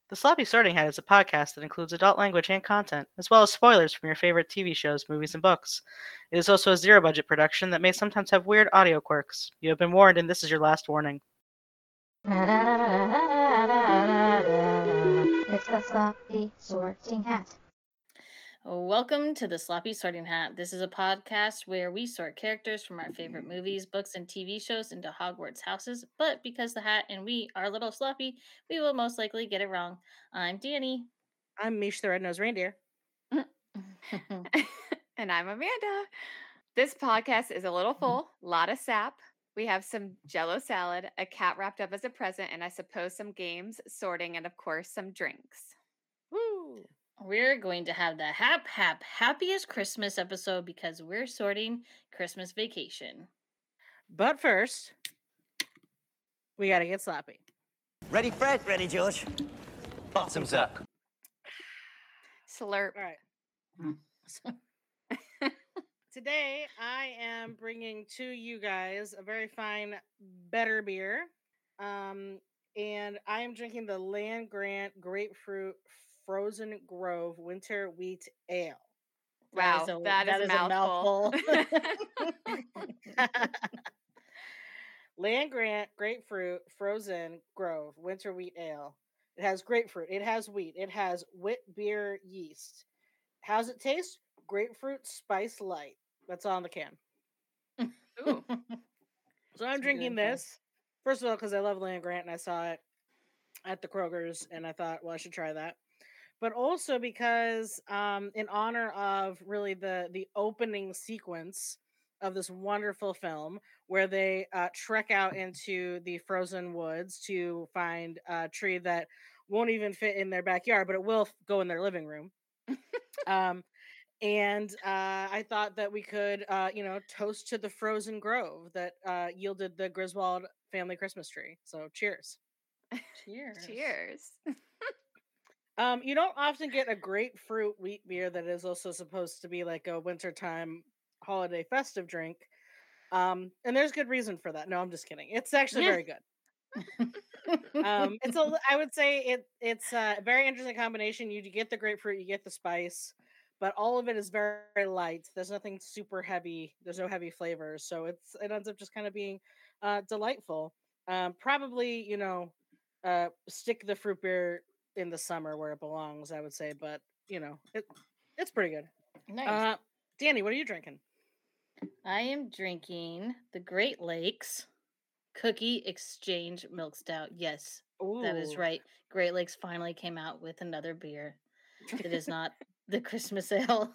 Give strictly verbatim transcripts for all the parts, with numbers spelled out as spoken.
The Sloppy Sorting Hat is a podcast that includes adult language and content, as well as spoilers from your favorite T V shows, movies, and books. It is also a zero budget production that may sometimes have weird audio quirks. You have been warned, and this is your last warning. It's the Sloppy Sorting Hat. Welcome to the Sloppy Sorting Hat. This is a podcast where we sort characters from our favorite movies, books, and T V shows into Hogwarts houses. But because the hat and we are a little sloppy, we will most likely get it wrong. I'm Danny. I'm Mish the Red-Nosed Reindeer. And I'm Amanda. This podcast is a little full, a lot of sap. We have some Jell-O salad, a cat wrapped up as a present, and I suppose some games, sorting, and of course some drinks. Woo! We're going to have the hap hap happiest Christmas episode because we're sorting Christmas Vacation. But first, we gotta get sloppy. Ready, Fred? Ready, George. Bottoms up. Slurp. All right. Today, I am bringing to you guys a very fine, better beer. Um, and I am drinking the Land Grant Grapefruit Frozen Grove Winter Wheat Ale. Wow, that is a, that that is is a mouthful. mouthful. Land Grant Grapefruit Frozen Grove Winter Wheat Ale. It has grapefruit. It has wheat. It has wit beer yeast. How's it taste? Grapefruit spice light. That's on the can. Ooh. So I'm drinking this. First of all, because I love Land Grant and I saw it at the Kroger's and I thought, well, I should try that. But also because um, in honor of really the the opening sequence of this wonderful film where they uh, trek out into the frozen woods to find a tree that won't even fit in their backyard, but it will go in their living room. um, and uh, I thought that we could, uh, you know, toast to the frozen grove that uh, yielded the Griswold family Christmas tree. So cheers. Cheers. Cheers. Um, you don't often get a grapefruit wheat beer that is also supposed to be like a wintertime holiday festive drink. Um, and there's good reason for that. No, I'm just kidding. It's actually very good. um, it's a, I would say it, it's a very interesting combination. You get the grapefruit, you get the spice, but all of it is very, very light. There's nothing super heavy. There's no heavy flavors. So it's, it ends up just kind of being uh, delightful. Um, probably, you know, uh, stick the fruit beer in the summer where it belongs, I would say, but you know, it it's pretty good. Nice. Uh, Danny, what are you drinking? I am drinking the Great Lakes Cookie Exchange Milk Stout. Yes, Ooh. that is right. Great Lakes finally came out with another beer. It is not the Christmas ale,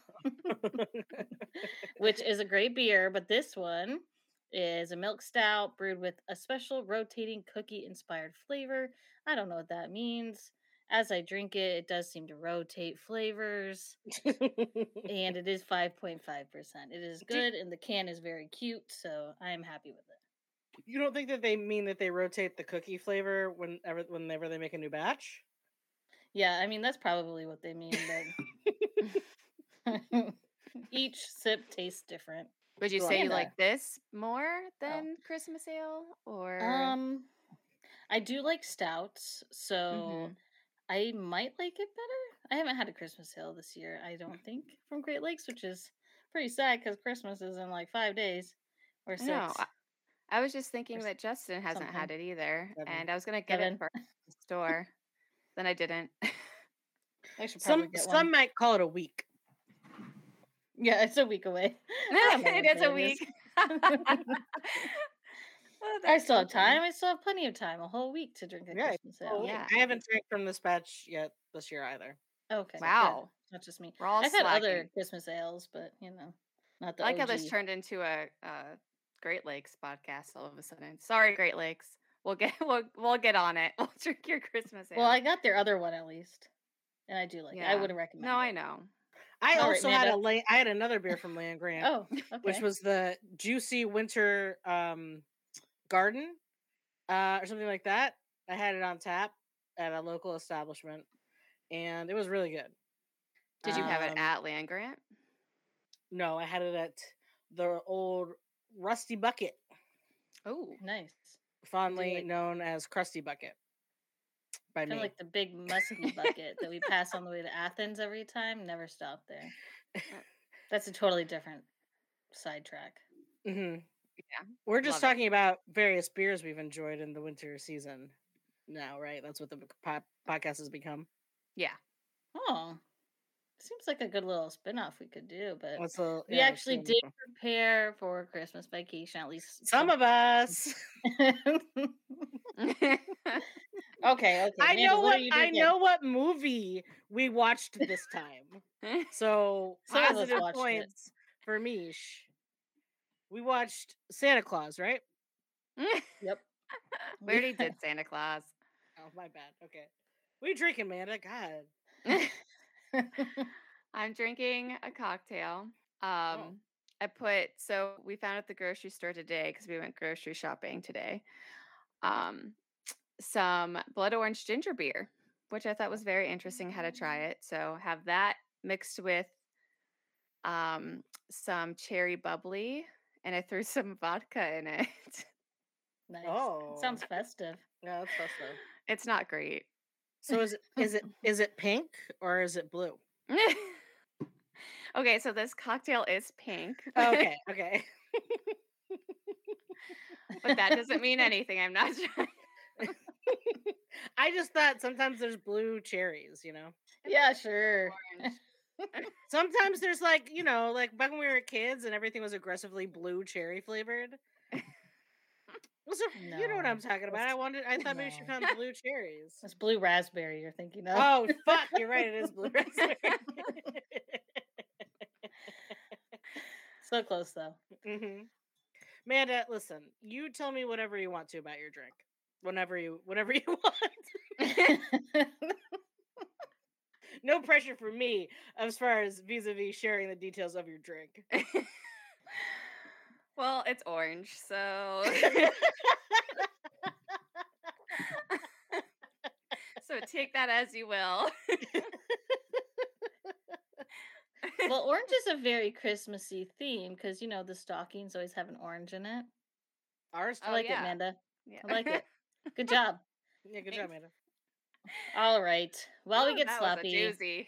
which is a great beer, but this one is a milk stout brewed with a special rotating cookie-inspired flavor. I don't know what that means. As I drink it, it does seem to rotate flavors. And it is five point five percent. It is good, and the can is very cute, so I am happy with it. You don't think that they mean that they rotate the cookie flavor whenever whenever they make a new batch? Yeah, I mean, that's probably what they mean, but each sip tastes different. Would you Well, say you and, uh, like this more than Christmas ale? Or Um, I do like stouts, so Mhm. I might like it better. I haven't had a Christmas ale this year, I don't think, from Great Lakes, which is pretty sad because Christmas is in like five days or six. No, I, I was just thinking Or that Justin hasn't had something. it either, Seven. and I was gonna get Seven. it for the store. Then I didn't. I should probably Some get some one. might call it a week. Yeah, it's a week away. I don't know It what is a day it is. week. Oh, I that's still so have funny. time. I still have plenty of time, a whole week to drink a Yeah, Christmas ale. Oh, Yeah. I haven't drank from this batch yet this year either. Okay. good. Wow. Not just me. We're all I've had other slacking. Christmas ales, but you know, not the I like how O G. this turned into a, a Great Lakes podcast all of a sudden. Sorry, Great Lakes. We'll get we'll we'll get on it. We'll drink your Christmas ale. Well, I got their other one at least, and I do like it. I Yeah. would recommend No, I it. know. I All right, also had a Amanda. la- I had another beer from Land Grant, Oh, okay. which was the Juicy Winter um, Garden uh, or something like that. I had it on tap at a local establishment, and it was really good. Did you have it Um, at Land Grant? No, I had it at the old Rusty Bucket, Oh, nice. fondly like- known as Krusty Bucket. by Kind me. of like the big musky bucket that we pass on the way to Athens every time. Never stop there. That's a totally different sidetrack. hmm Yeah. We're just Love it. talking about various beers we've enjoyed in the winter season now, right? That's what the po- podcast has become. Yeah. Oh, seems like a good little spin-off we could do, but That's a, we yeah, actually it's did gonna be prepare for Christmas vacation, at least fun. Some of us. okay, okay. I Amanda, know what, what are you I drinking? know what movie we watched this time. So Some of us positive watched it. points for Mish. We watched Santa Claus, right? Yep. We already did Santa Claus. Oh, my bad. Okay. What are you drinking, Amanda? God. I'm drinking a cocktail. Um, Oh. I put so we found at the grocery store today because we went grocery shopping today. Um, some blood orange ginger beer, which I thought was very interesting how to try it. So have that mixed with um some cherry bubbly, and I threw some vodka in it. Nice. Oh. Sounds festive. Yeah, that's festive. It's not great. So is it is it is it pink or is it blue? Okay, so this cocktail is pink. Okay, okay. But that doesn't mean anything. I'm not sure. I just thought sometimes there's blue cherries, you know. Yeah, sure. Sometimes there's like, you know, like back when we were kids and everything was aggressively blue cherry flavored. Well, so, you know what I'm No, talking about. I that's- wanted I thought maybe she no. found blue cherries. It's blue raspberry you're thinking of. Oh fuck, you're right, it is blue raspberry. So close though. mm-hmm. Amanda, listen, you tell me whatever you want to about your drink. Whenever you whenever you want. No pressure for me as far as vis-a-vis sharing the details of your drink. Well, it's orange, so so take that as you will. Well, orange is a very Christmassy theme because you know the stockings always have an orange in it. Ours I Oh, like it, yeah. Amanda. Yeah. I like it. Good job. Yeah, good job, Amanda. All right. While we Ooh, get that sloppy, was a doozy.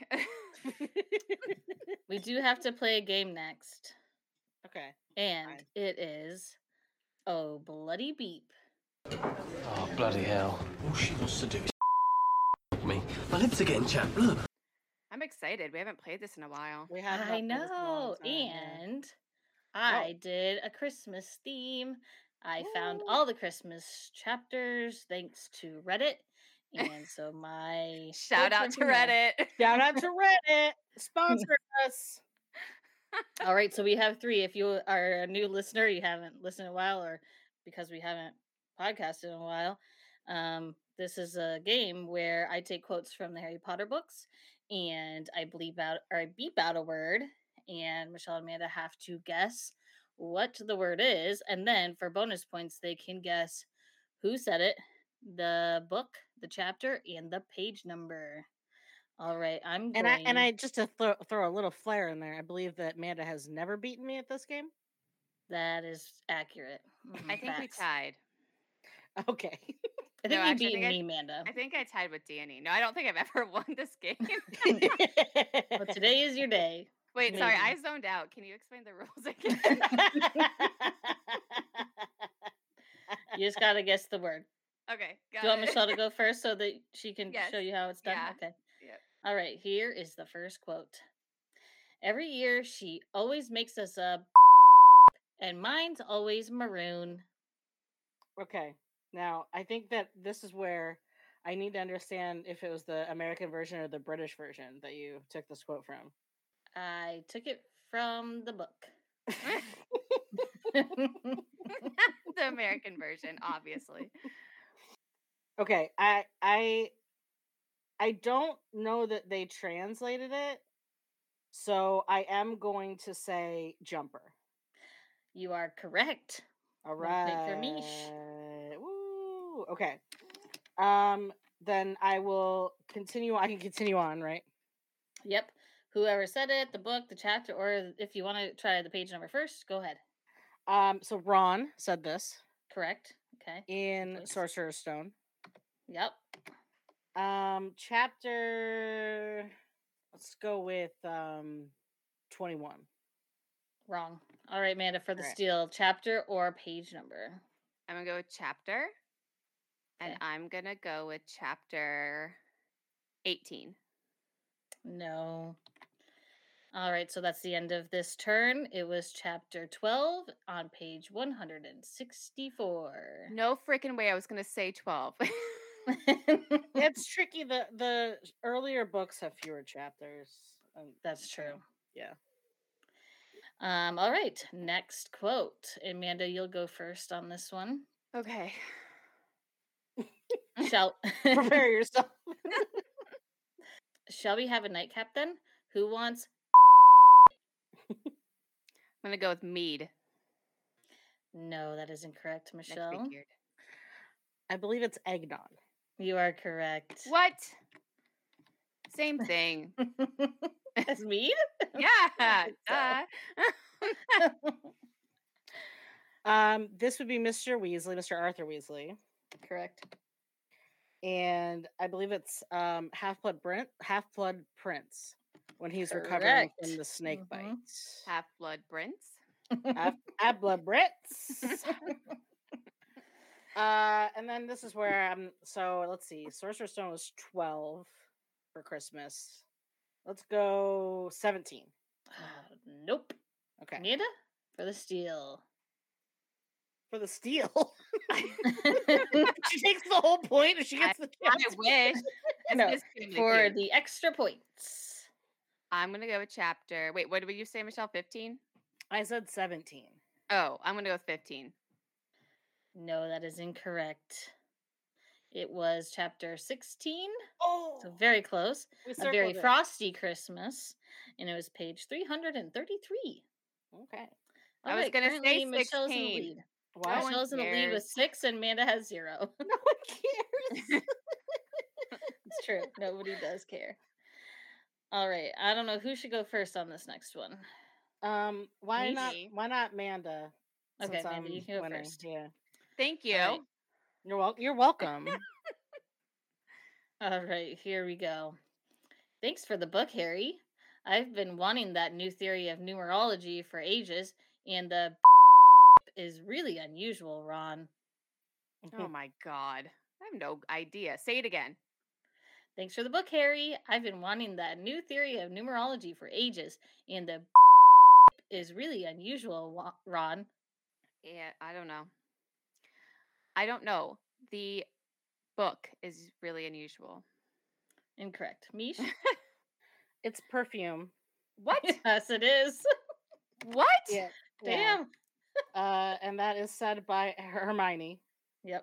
we do have to play a game next, Okay. and Fine. it is oh bloody beep. Oh, bloody hell. All she wants to do is me. My lips are getting chapped, look. I'm excited. We haven't played this in a while. We have I not played this in a long know, time, yeah. and I did a Christmas theme. I found Ooh. all the Christmas chapters thanks to Reddit, and so my Shout quotes out are to from there. Reddit. Shout out to Reddit. Sponsor us. All right, so we have three. If you are a new listener, you haven't listened in a while, or because we haven't podcasted in a while, um, this is a game where I take quotes from the Harry Potter books and I bleep out or I beep out a word, and Michelle and Amanda have to guess what the word is, and then for bonus points, they can guess who said it, the book, the chapter, and the page number. All right, I'm And I going. and I just to throw throw a little flair in there. I believe that Amanda has never beaten me at this game. That is accurate. I Mhm, think we facts. tied. Okay. I think No, you actually, I beat think I- me, Amanda. I think I tied with Danny. No, I don't think I've ever won this game. Well, today is your day. Wait, sorry, I Maybe. zoned out. Can you explain the rules again? You just gotta guess the word. Okay, got Do you want it. Michelle to go first so that she can Yes. show you how it's done? Yeah. Okay. Yep. All right, here is the first quote. Every year she always makes us a and mine's always maroon. Okay. Now, I think that this is where I need to understand if it was the American version or the British version that you took this quote from. I took it from the book. The American version, obviously. Okay, I I I don't know that they translated it. So I am going to say jumper. You are correct. All One right. point for Mish. Woo. Okay. Um then I will continue I can continue on, right? Yep. Whoever said it, the book, the chapter, or if you want to try the page number first, go ahead. Um so Ron said this Correct. Okay. in Points. Sorcerer's Stone. Yep. Um, chapter. Let's go with um, twenty-one. Wrong. All right, Amanda, for the Alright. steal, chapter or page number? I'm gonna go with chapter, and Okay. I'm gonna go with chapter eighteen. No. All right, so that's the end of this turn. It was chapter twelve on page one hundred sixty-four. No freaking way I was gonna say twelve. It's tricky. The the earlier books have fewer chapters. Um, That's true. Yeah. Um, all right, next quote. Amanda, you'll go first on this one. Okay. Shall Prepare yourself. Shall we have a nightcap then? Who wants? I'm gonna go with mead. No, that is incorrect, I Michelle. figured. I believe it's eggnog. You are correct. What? Same thing. As mead? Yeah. think duh. Um, this would be Mister Weasley, Mister Arthur Weasley, Correct. and I believe it's um Half Blood Brent, Half Blood Prince, when he's recovering Correct. from the snake Mhm. bites. Half blood prince. Half, Half Blood Brits. Uh, and then this is where I'm. So let's see. Sorcerer's Stone was twelve for Christmas. Let's go seventeen. Uh, nope. Okay. Amanda for the steal. For the steal. She takes the whole point if she gets the I chance. wish. No, This is gonna for make you- the extra points. I'm gonna go with chapter. Wait, what did you say, Michelle? fifteen? I said seventeen. Oh, I'm gonna go with fifteen. No, that is incorrect. It was chapter sixteen, Oh, so very close. we A very circled it. frosty Christmas, and it was page three hundred thirty-three. Okay. I All was right, gonna currently say Michelle's in the sixteen. lead. No one Michelle's in the lead with cares. six, and Amanda has zero. No one cares. It's true. Nobody does care. All right. I don't know who should go first on this next one. um, why not? Me. Why not Manda? Okay, since Amanda, I'm you can go winning. first. Yeah. Thank you. right. You're wel- You're welcome. All right, here we go. Thanks for the book, Harry. I've been wanting that new theory of numerology for ages, and the is really unusual, Ron. Oh my god. I have no idea. Say it again. Thanks for the book, Harry. I've been wanting that new theory of numerology for ages, and the is really unusual, Wa- Ron. Yeah, I don't know. I don't know. The book is really unusual. Incorrect. Mish? It's perfume. What? Yes, it is. What? Yeah. Damn. Uh, and that is said by Hermione. Yep.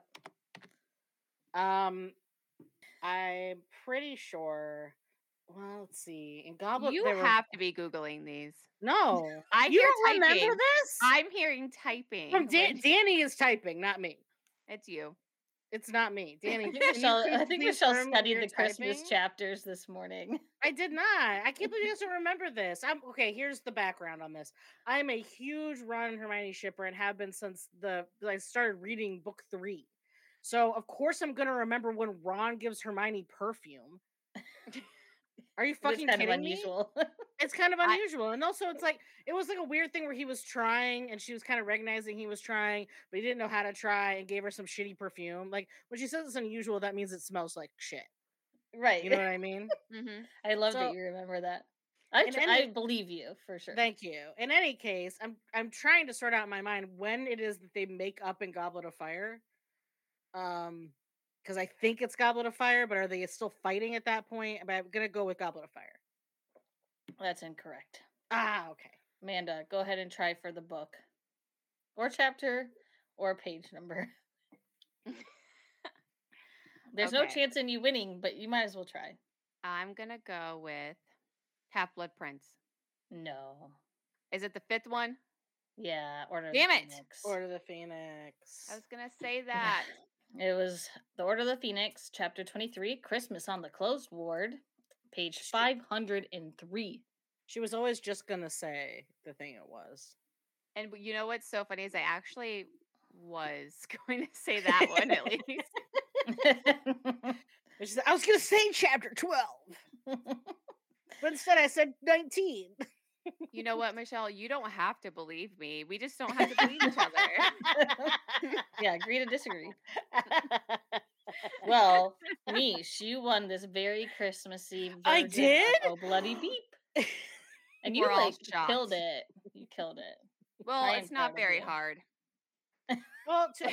Um, I'm pretty sure. Well, let's see. In Goblet, You they were- have to be Googling these. no. I you hear don't remember typing. this? I'm hearing typing. From Dan- which- Danny is typing, not me. It's you. It's not me. Danny, I think can you Michelle, I please think please Michelle confirm studied your the Christmas typing? chapters this morning. I did not. I can't believe you guys don't remember this. I'm okay. Here's the background on this. I'm a huge Ron and Hermione shipper and have been since the I started reading book three. So of course I'm gonna remember when Ron gives Hermione perfume. Are you It was fucking kind of kidding me? unusual. It's kind of I- unusual, and also it's like it was like a weird thing where he was trying, and she was kind of recognizing he was trying, but he didn't know how to try, and gave her some shitty perfume. Like when she says it's unusual, that means it smells like shit. Right. You know what I mean? Mm-hmm. I love So- that you remember that. I, In tr- any- I believe you for sure. Thank you. In any case, I'm I'm trying to sort out in my mind when it is that they make up in Goblet of Fire. Um, because I think it's Goblet of Fire, but are they still fighting at that point? But I'm gonna go with Goblet of Fire. That's incorrect. Ah, okay. Amanda, go ahead and try for the book, or chapter, or page number. There's no Okay. chance in you winning, but you might as well try. I'm gonna go with Half Blood Prince. No. Is it the fifth one? Yeah. Order of the Damn it! Phoenix. Order of the Phoenix. I was gonna say that. It was the Order of the Phoenix, chapter twenty-three, Christmas on the Closed Ward, page five hundred three. She was always just gonna say the thing it was. And w- you know what's so funny is I actually was going to say that one at least. And she said, I was going to say chapter twelve, but instead I said nineteen. You know what, Michelle? You don't have to believe me. We just don't have to believe each other. Yeah, agree to disagree. Well, Mish, you won this very Christmassy version I of did? Oh Bloody Beep. And you We're all like shocked. killed it. You killed it. Well, I it's am not proud of very you. hard. Well, to...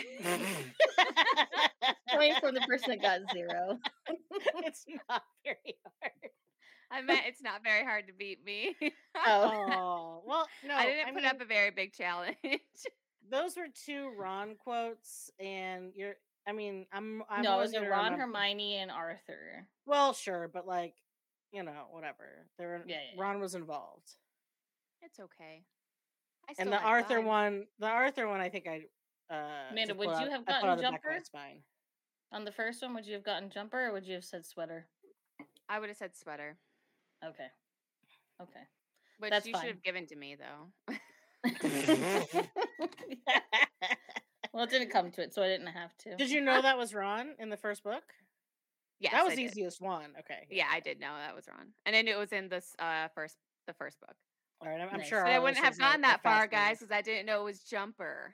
Coming from the person that got zero. it's not very hard. I meant it's not very hard to beat me. Oh. Oh, well, no. I didn't I put mean, up a very big challenge. those were two Ron quotes, and you're. I mean, I'm. I'm No, it always was a gonna Ron, remember- Hermione, and Arthur. Well, sure, but like, you know, whatever. There, Yeah, yeah, Ron was involved, It's okay. I and still the had Arthur fun. one, the Arthur one, I think I. Uh, Amanda, just would put you out- have I put gotten out the back of my Jumper? spine. On the first one, would you have gotten jumper or would you have said sweater? I would have said sweater, Okay. Okay. which That's you fine. should have given to me though. Well, it didn't come to it, so I didn't have to. Did you know that was Ron in the first book? Yes, that was I the did. easiest one. Okay. Yeah, I did know that was Ron, and I knew it was in this uh first the first book. All right. I'm, I'm Nice. sure. But our I wouldn't have listeners are- gone are that far, guys, fascinated. because I didn't know it was Jumper.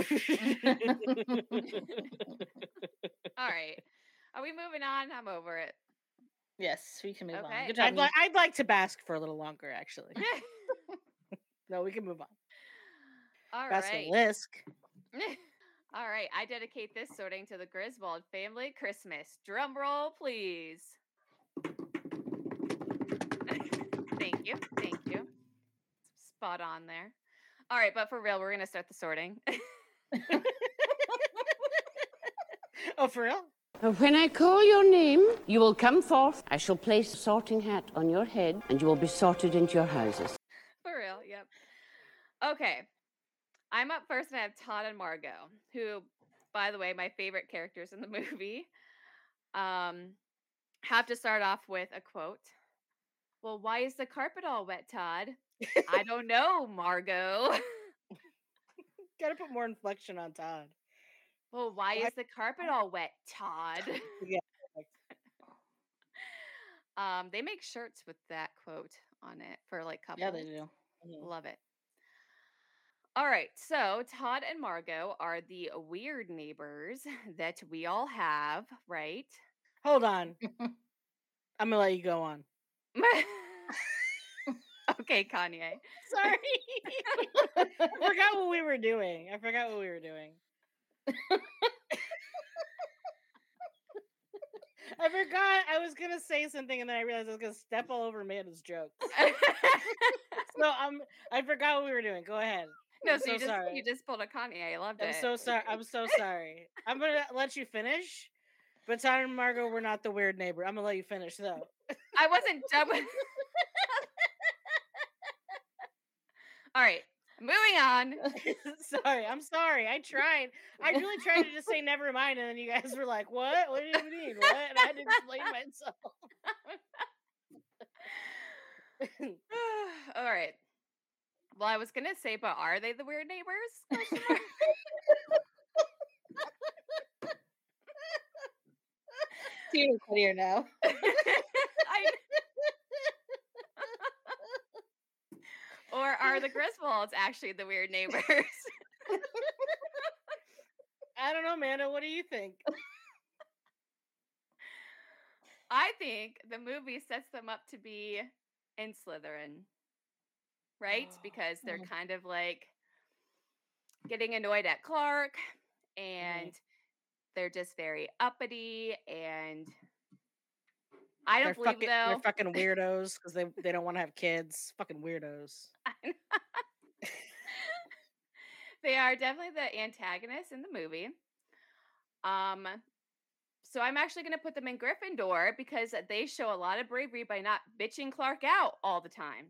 All right, are we moving on? I'm over it. Yes, we can move Okay. on. Good job. I'd, li- Mish. I'd like to bask for a little longer, actually. No, we can move on. All right. Basilisk. All right, I dedicate this sorting to the Griswold family Christmas. Drum roll, please. Thank you. Thank you. Spot on there. All right, but for real, we're going to start the sorting. Oh, for real? When I call your name, you will come forth. I shall place a sorting hat on your head, and you will be sorted into your houses. For real, yep. Okay. I'm up first, and I have Todd and Margot, who, by the way, my favorite characters in the movie. Um, have to start off with a quote. Well, why is the carpet all wet, Todd? I don't know, Margot. Gotta put more inflection on Todd. Well, why Why- is the carpet all wet, Todd? Yeah. Um, they make shirts with that quote on it for like couples. Yeah, they do. Love it. All right, so Todd and Margot are the weird neighbors that we all have, right? Hold on. I'm gonna let you go on. Okay, Kanye. Sorry. I forgot what we were doing. I forgot what we were doing. I forgot I was gonna say something and then I realized I was gonna step all over Amanda's joke. So um, I forgot what we were doing. Go ahead. No, I'm so, so you just sorry. you just pulled a Kanye. I loved I'm it. so sorry. I'm so sorry. I'm gonna let you finish. But Todd and Margot were not the weird neighbor. I'm gonna let you finish though. I wasn't done with. All right, moving on. Sorry, I'm sorry. I tried. I really tried to just say never mind, and then you guys were like, "What? What do you mean? What?" And I had to explain myself. All right. Well, I was gonna say, but are they the weird neighbors? Question mark. It's even clear now. I- or are the Griswolds actually the weird neighbors? I don't know, Amanda. What do you think? I think the movie sets them up to be in Slytherin, right? Because they're Mhm. kind of like getting annoyed at Clark, and they're just very uppity. And I don't They're believe fucking, though. they're fucking weirdos because they they don't want to have kids. Fucking weirdos. They are definitely the antagonists in the movie. Um, so I'm actually going to put them in Gryffindor because they show a lot of bravery by not bitching Clark out all the time.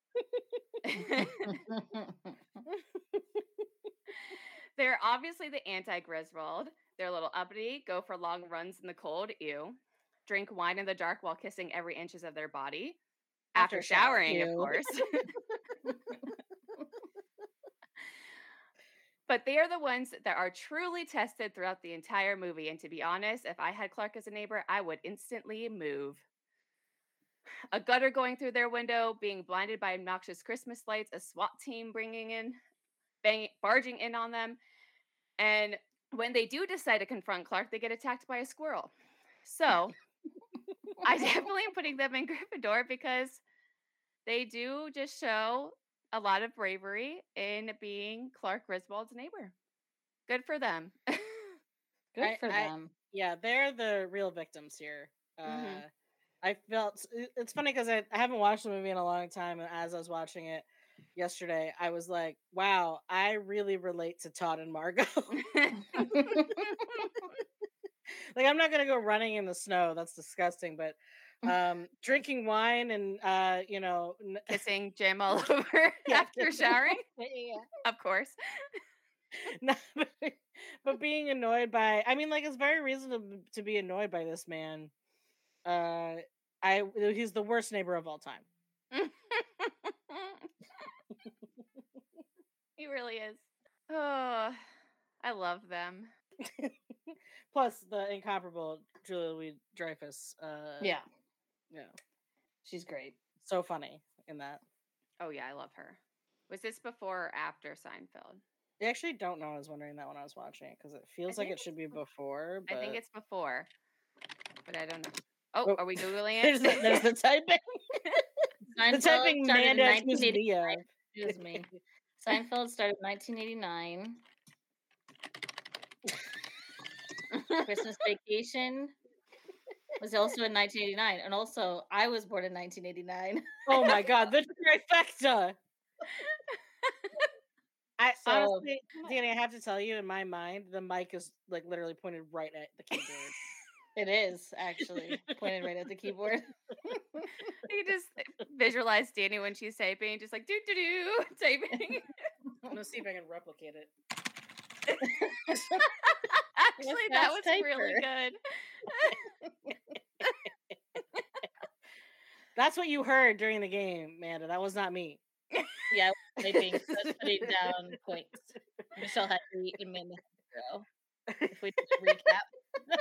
They're obviously the anti-Griswold. They're a little uppity, go for long runs in the cold, ew. Drink wine in the dark while kissing every inches of their body. After, After shower, showering, of ew. course. But they are the ones that are truly tested throughout the entire movie. And to be honest, if I had Clark as a neighbor, I would instantly move. A gutter going through their window, being blinded by obnoxious Christmas lights, a SWAT team bringing in, bang, barging in on them. And when they do decide to confront Clark, they get attacked by a squirrel. So I definitely am putting them in Gryffindor because they do just show a lot of bravery in being Clark Griswold's neighbor. Good for them. Good I- for I- them. Yeah, they're the real victims here. Uh, Mhm. I felt it- it's funny because I, I haven't watched the movie in a long time, and as I was watching it yesterday, I was like, "Wow, I really relate to Todd and Margot." Like, I'm not gonna go running in the snow. That's disgusting. But um, drinking wine and uh, you know, n- Kissing Jim all over Yeah, after kissing- showering, yeah. of course. No, but, but being annoyed by, I mean, like, it's very reasonable to be annoyed by this man. Uh, I he's the worst neighbor of all time. He really is. Oh, I love them. Plus the incomparable Julia Louis Dreyfus. Uh, Yeah, yeah, she's great. so funny in that. Oh yeah, I love her. Was this before or after Seinfeld? I actually don't know. I was wondering that when I was watching it because it feels like think it should be before. But I think it's before, but I don't know. Oh, Oh. are we googling there's it? the, there's the typing. the Seinfeld typing started in Manda nineteen accused me of. eighty-nine. Excuse me. Seinfeld started in nineteen eighty-nine. Christmas Vacation was also in nineteen eighty-nine, and also I was born in nineteen eighty-nine. Oh my god, the trifecta. I So- honestly, Danny, I have to tell you, in my mind, the mic is like literally pointed right at the keyboard. It is actually pointed right at the keyboard. You just visualize Danny when she's typing, just like do do do typing. I'm gonna see if I can replicate it. Actually, that fast was really typer. good. That's what you heard during the game, Amanda. That was not me. Yeah, I was typing, so I was putting down points. Michelle had to eat a minute ago. If we did a recap.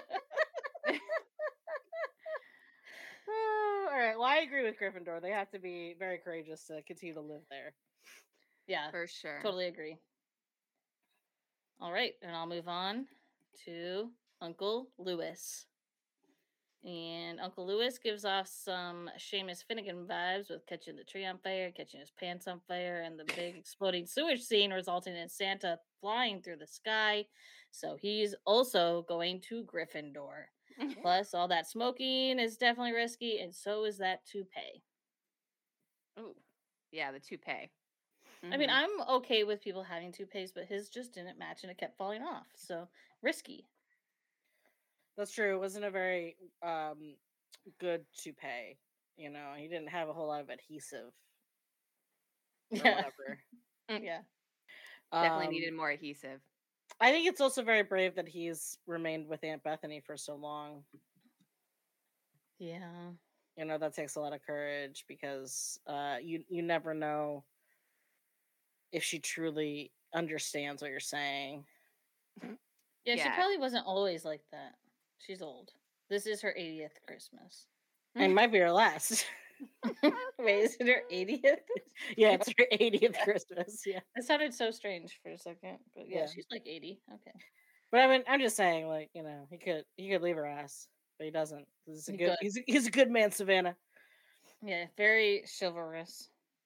Oh, all right. Well, I agree with Gryffindor. They have to be very courageous to continue to live there. Yeah, For sure. totally agree. All right, and I'll move on to Uncle Lewis. And Uncle Lewis gives off some Seamus Finnegan vibes with catching the tree on fire, catching his pants on fire, and the big exploding sewage scene resulting in Santa flying through the sky. So he's also going to Gryffindor. Plus, all that smoking is definitely risky, and so is that toupee. Ooh, yeah, the toupee. I mean, Mhm. I'm okay with people having toupees, but his just didn't match and it kept falling off. So risky. That's true. It wasn't a very um, good toupee. You know, he didn't have a whole lot of adhesive. Or Yeah. whatever. Yeah. Definitely Um, needed more adhesive. I think it's also very brave that he's remained with Aunt Bethany for so long. Yeah. You know, that takes a lot of courage because uh, you you never know if she truly understands what you're saying. Yeah, she Yeah. probably wasn't always like that. She's old. This is her eightieth Christmas. It might be her last. Wait, is it her eightieth? Yeah, it's her eightieth Christmas. Yeah, It sounded so strange for a second, but yeah, Yeah. she's like eighty. Okay. but I mean, I'm just saying, like, you know, he could he could leave her ass, but he doesn't. He's a He good could. he's a, he's a good man, Savannah. Yeah, very chivalrous.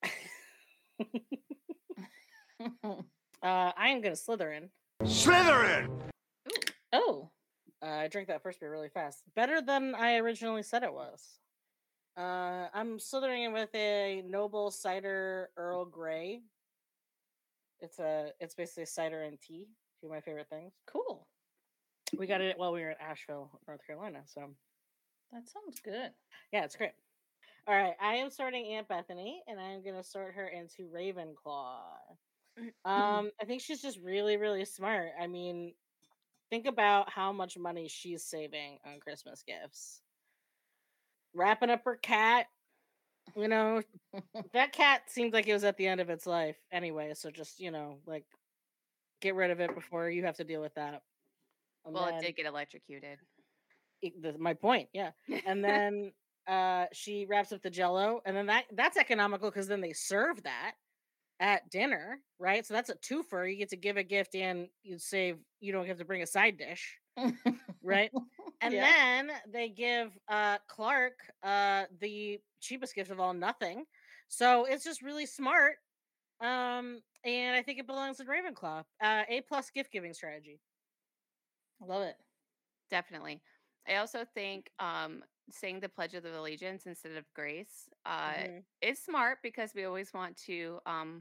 Uh, I am gonna Slytherin. Slytherin! Oh, Uh, I drank that first beer really fast. Better than I originally said it was. Uh, I'm Slytherin with a noble cider Earl Grey. It's a it's basically cider and tea. Two of my favorite things. cool. We got it while we were in Asheville, North Carolina. So That sounds good. yeah, it's great. All right, I am sorting Aunt Bethany, and I'm gonna sort her into Ravenclaw. Um, I think she's just really, really smart. I mean, think about how much money she's saving on Christmas gifts. Wrapping up her cat. You know, that cat seemed like it was at the end of its life anyway. So just, you know, like get rid of it before you have to deal with that. And Well, it then did get electrocuted. it- the- my point, yeah. And then uh, she wraps up the Jello, and then that that's economical because then they serve that at dinner, right? So that's a twofer. You get to give a gift and you save. You don't have to bring a side dish, right? And Yeah. then they give uh, Clark uh, the cheapest gift of all, nothing. So it's just really smart. Um, and I think it belongs in Ravenclaw. Uh, A plus gift giving strategy. Love it. Definitely. I also think um, saying the Pledge of Allegiance instead of grace uh, Mhm. is smart because we always want to um,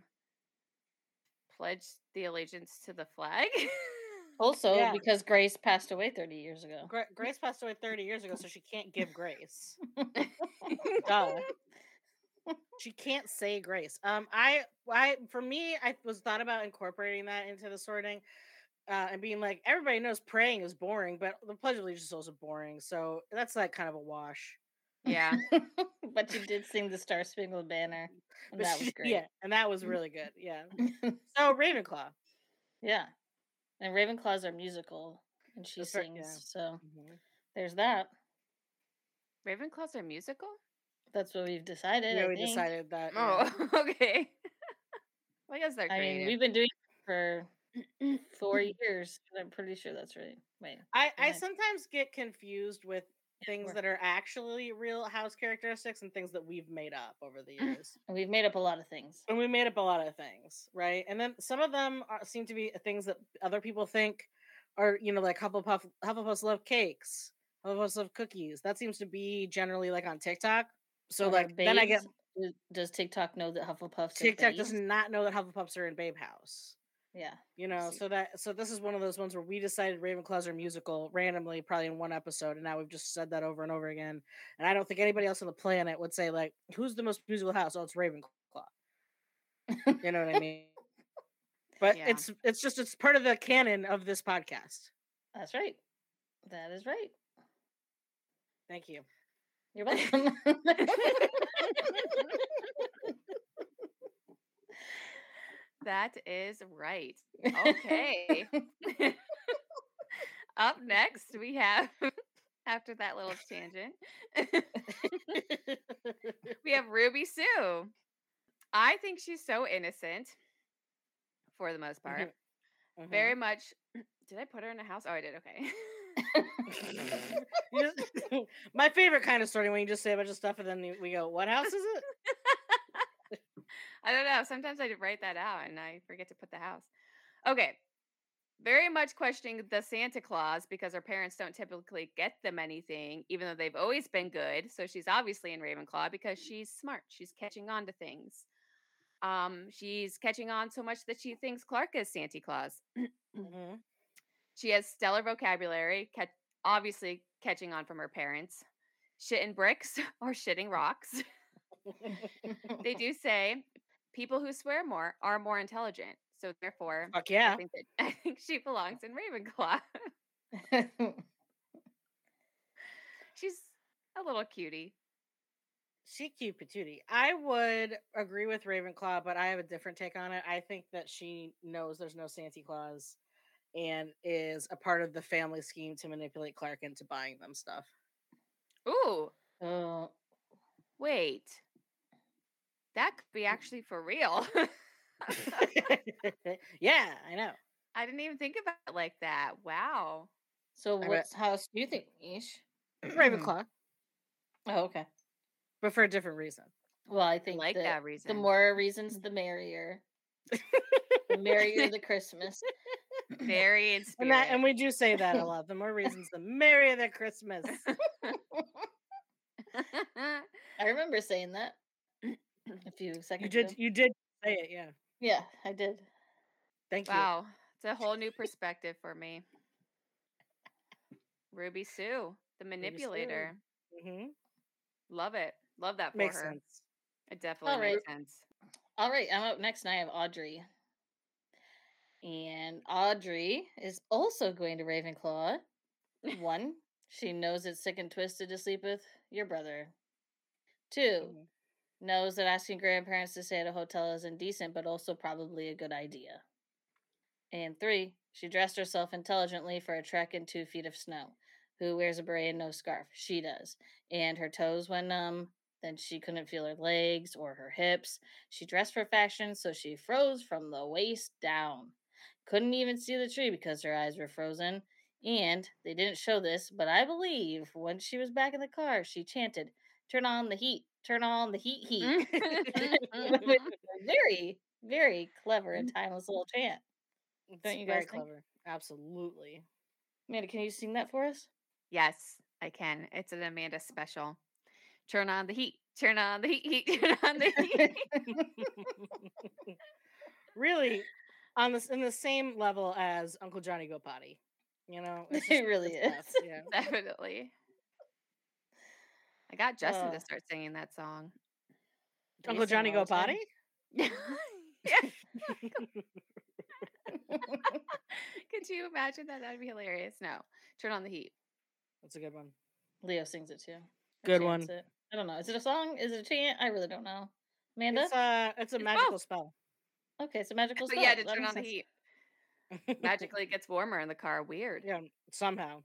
pledge the allegiance to the flag. Also, Yeah. because Grace passed away thirty years ago. Gra- Grace passed away thirty years ago, so she can't give grace. Duh. She can't say grace. Um, I, I, for me, I was thought about incorporating that into the sorting, uh, and being like, everybody knows praying is boring, but the Pledge of Allegiance is also boring, so that's like kind of a wash. Yeah. But you did sing the Star Spangled Banner, and But that was she- great. Yeah, and that was really good. Yeah. So Ravenclaw. Yeah. And Ravenclaws are musical, and she That's right, sings. yeah. So Mhm. there's that. Ravenclaws are musical? That's what we've decided. Yeah, I we think. decided that. yeah. Oh, okay. Well, I guess they're I creative. mean, we've been doing it for four years. and I'm pretty sure that's right. Wait. I, I Right. sometimes get confused with things we're- that are actually real house characteristics and things that we've made up over the years. And we've made up a lot of things. And we made up a lot of things, right? And then some of them are, seem to be things that other people think are, you know, like Hufflepuff. Hufflepuffs love cakes. Hufflepuffs love cookies. That seems to be generally like on TikTok. So Or like then I get babes. Do- Does TikTok know that Hufflepuffs TikTok are does babes? not know that Hufflepuffs are in Babe House. Yeah. You know, See. so that so this is one of those ones where we decided Ravenclaws are musical randomly, probably in one episode, and now we've just said that over and over again. And I don't think anybody else on the planet would say like, "Who's the most musical house?" Oh, it's Ravenclaw. You know what I mean? But Yeah. it's it's just it's part of the canon of this podcast. That's right. That is right. Thank you. You're welcome. That is right. Okay. Up next, we have, after that little tangent, we have Ruby Sue. I think she's so innocent for the most part. Mhm. Very much. Did I put her in a house? Oh, I did. Okay. You just- my favorite kind of story when you just say a bunch of stuff and then you- we go, "What house is it?" I don't know. Sometimes I write that out and I forget to put the house. Okay. Very much questioning the Santa Claus because her parents don't typically get them anything, even though they've always been good. So she's obviously in Ravenclaw because she's smart. She's catching on to things. Um, she's catching on so much that she thinks Clark is Santa Claus. Mhm. She has stellar vocabulary, ca- obviously catching on from her parents. Shitting bricks or shitting rocks. They do say people who swear more are more intelligent. So therefore, Fuck I yeah. think that I think she belongs in Ravenclaw. She's a little cutie. She cute patootie. I would agree with Ravenclaw, but I have a different take on it. I think that she knows there's no Santa Claus and is a part of the family scheme to manipulate Clark into buying them stuff. Ooh, Oh, wait. That could be actually for real. Yeah, I know. I didn't even think about it like that. Wow. so bet- what house do you think, Ish? Ravenclaw, Oh, okay. but for a different reason. Well, I think like that that the reason. more reasons, the merrier. The merrier the Christmas. Very in And spirit. that, and we do say that a lot. The more reasons, the merrier the Christmas. I remember saying that a few You seconds did. ago. You did say it. Yeah. Yeah, I did. Thank you. Wow. It's a whole new perspective for me. Ruby Sue, the manipulator. hmm Love it. Love that for Makes her. sense. It definitely All right. makes sense. All right, I'm up next, and I have Audrey. And Audrey is also going to Ravenclaw. One, she knows it's sick and twisted to sleep with your brother. Two, Mhm. knows that asking grandparents to stay at a hotel is indecent, but also probably a good idea. And three, she dressed herself intelligently for a trek in two feet of snow. Who wears a beret and no scarf? She does. And her toes went numb. Then she couldn't feel her legs or her hips. She dressed for fashion, so she froze from the waist down. Couldn't even see the tree because her eyes were frozen. And they didn't show this, but I believe when she was back in the car, she chanted, "Turn on the heat, turn on the heat, heat." very, very clever and timeless little chant. It's Don't you very guys think? clever. Absolutely. Amanda, can you sing that for us? Yes, I can. It's an Amanda special. Turn on the heat. Turn on the heat. heat turn on the heat. Really, on this in the same level as Uncle Johnny Go Potty. You know, it's It just really good is. stuff, Yeah. Definitely. I got Justin Uh, to start singing that song. you Uncle sing Johnny all Go the time. Potty? yeah. Could you imagine that? That'd be hilarious. No. Turn on the heat. That's a good one. Leo sings it too. Or Good chants one. It. I don't know. Is it a song? Is it a chant? I really don't know. Amanda? It's uh it's a It's magical both. spell. Okay, it's a magical But spell. yeah, to That turn makes on the sense. heat. Magically it gets warmer in the car. Weird. Yeah, somehow.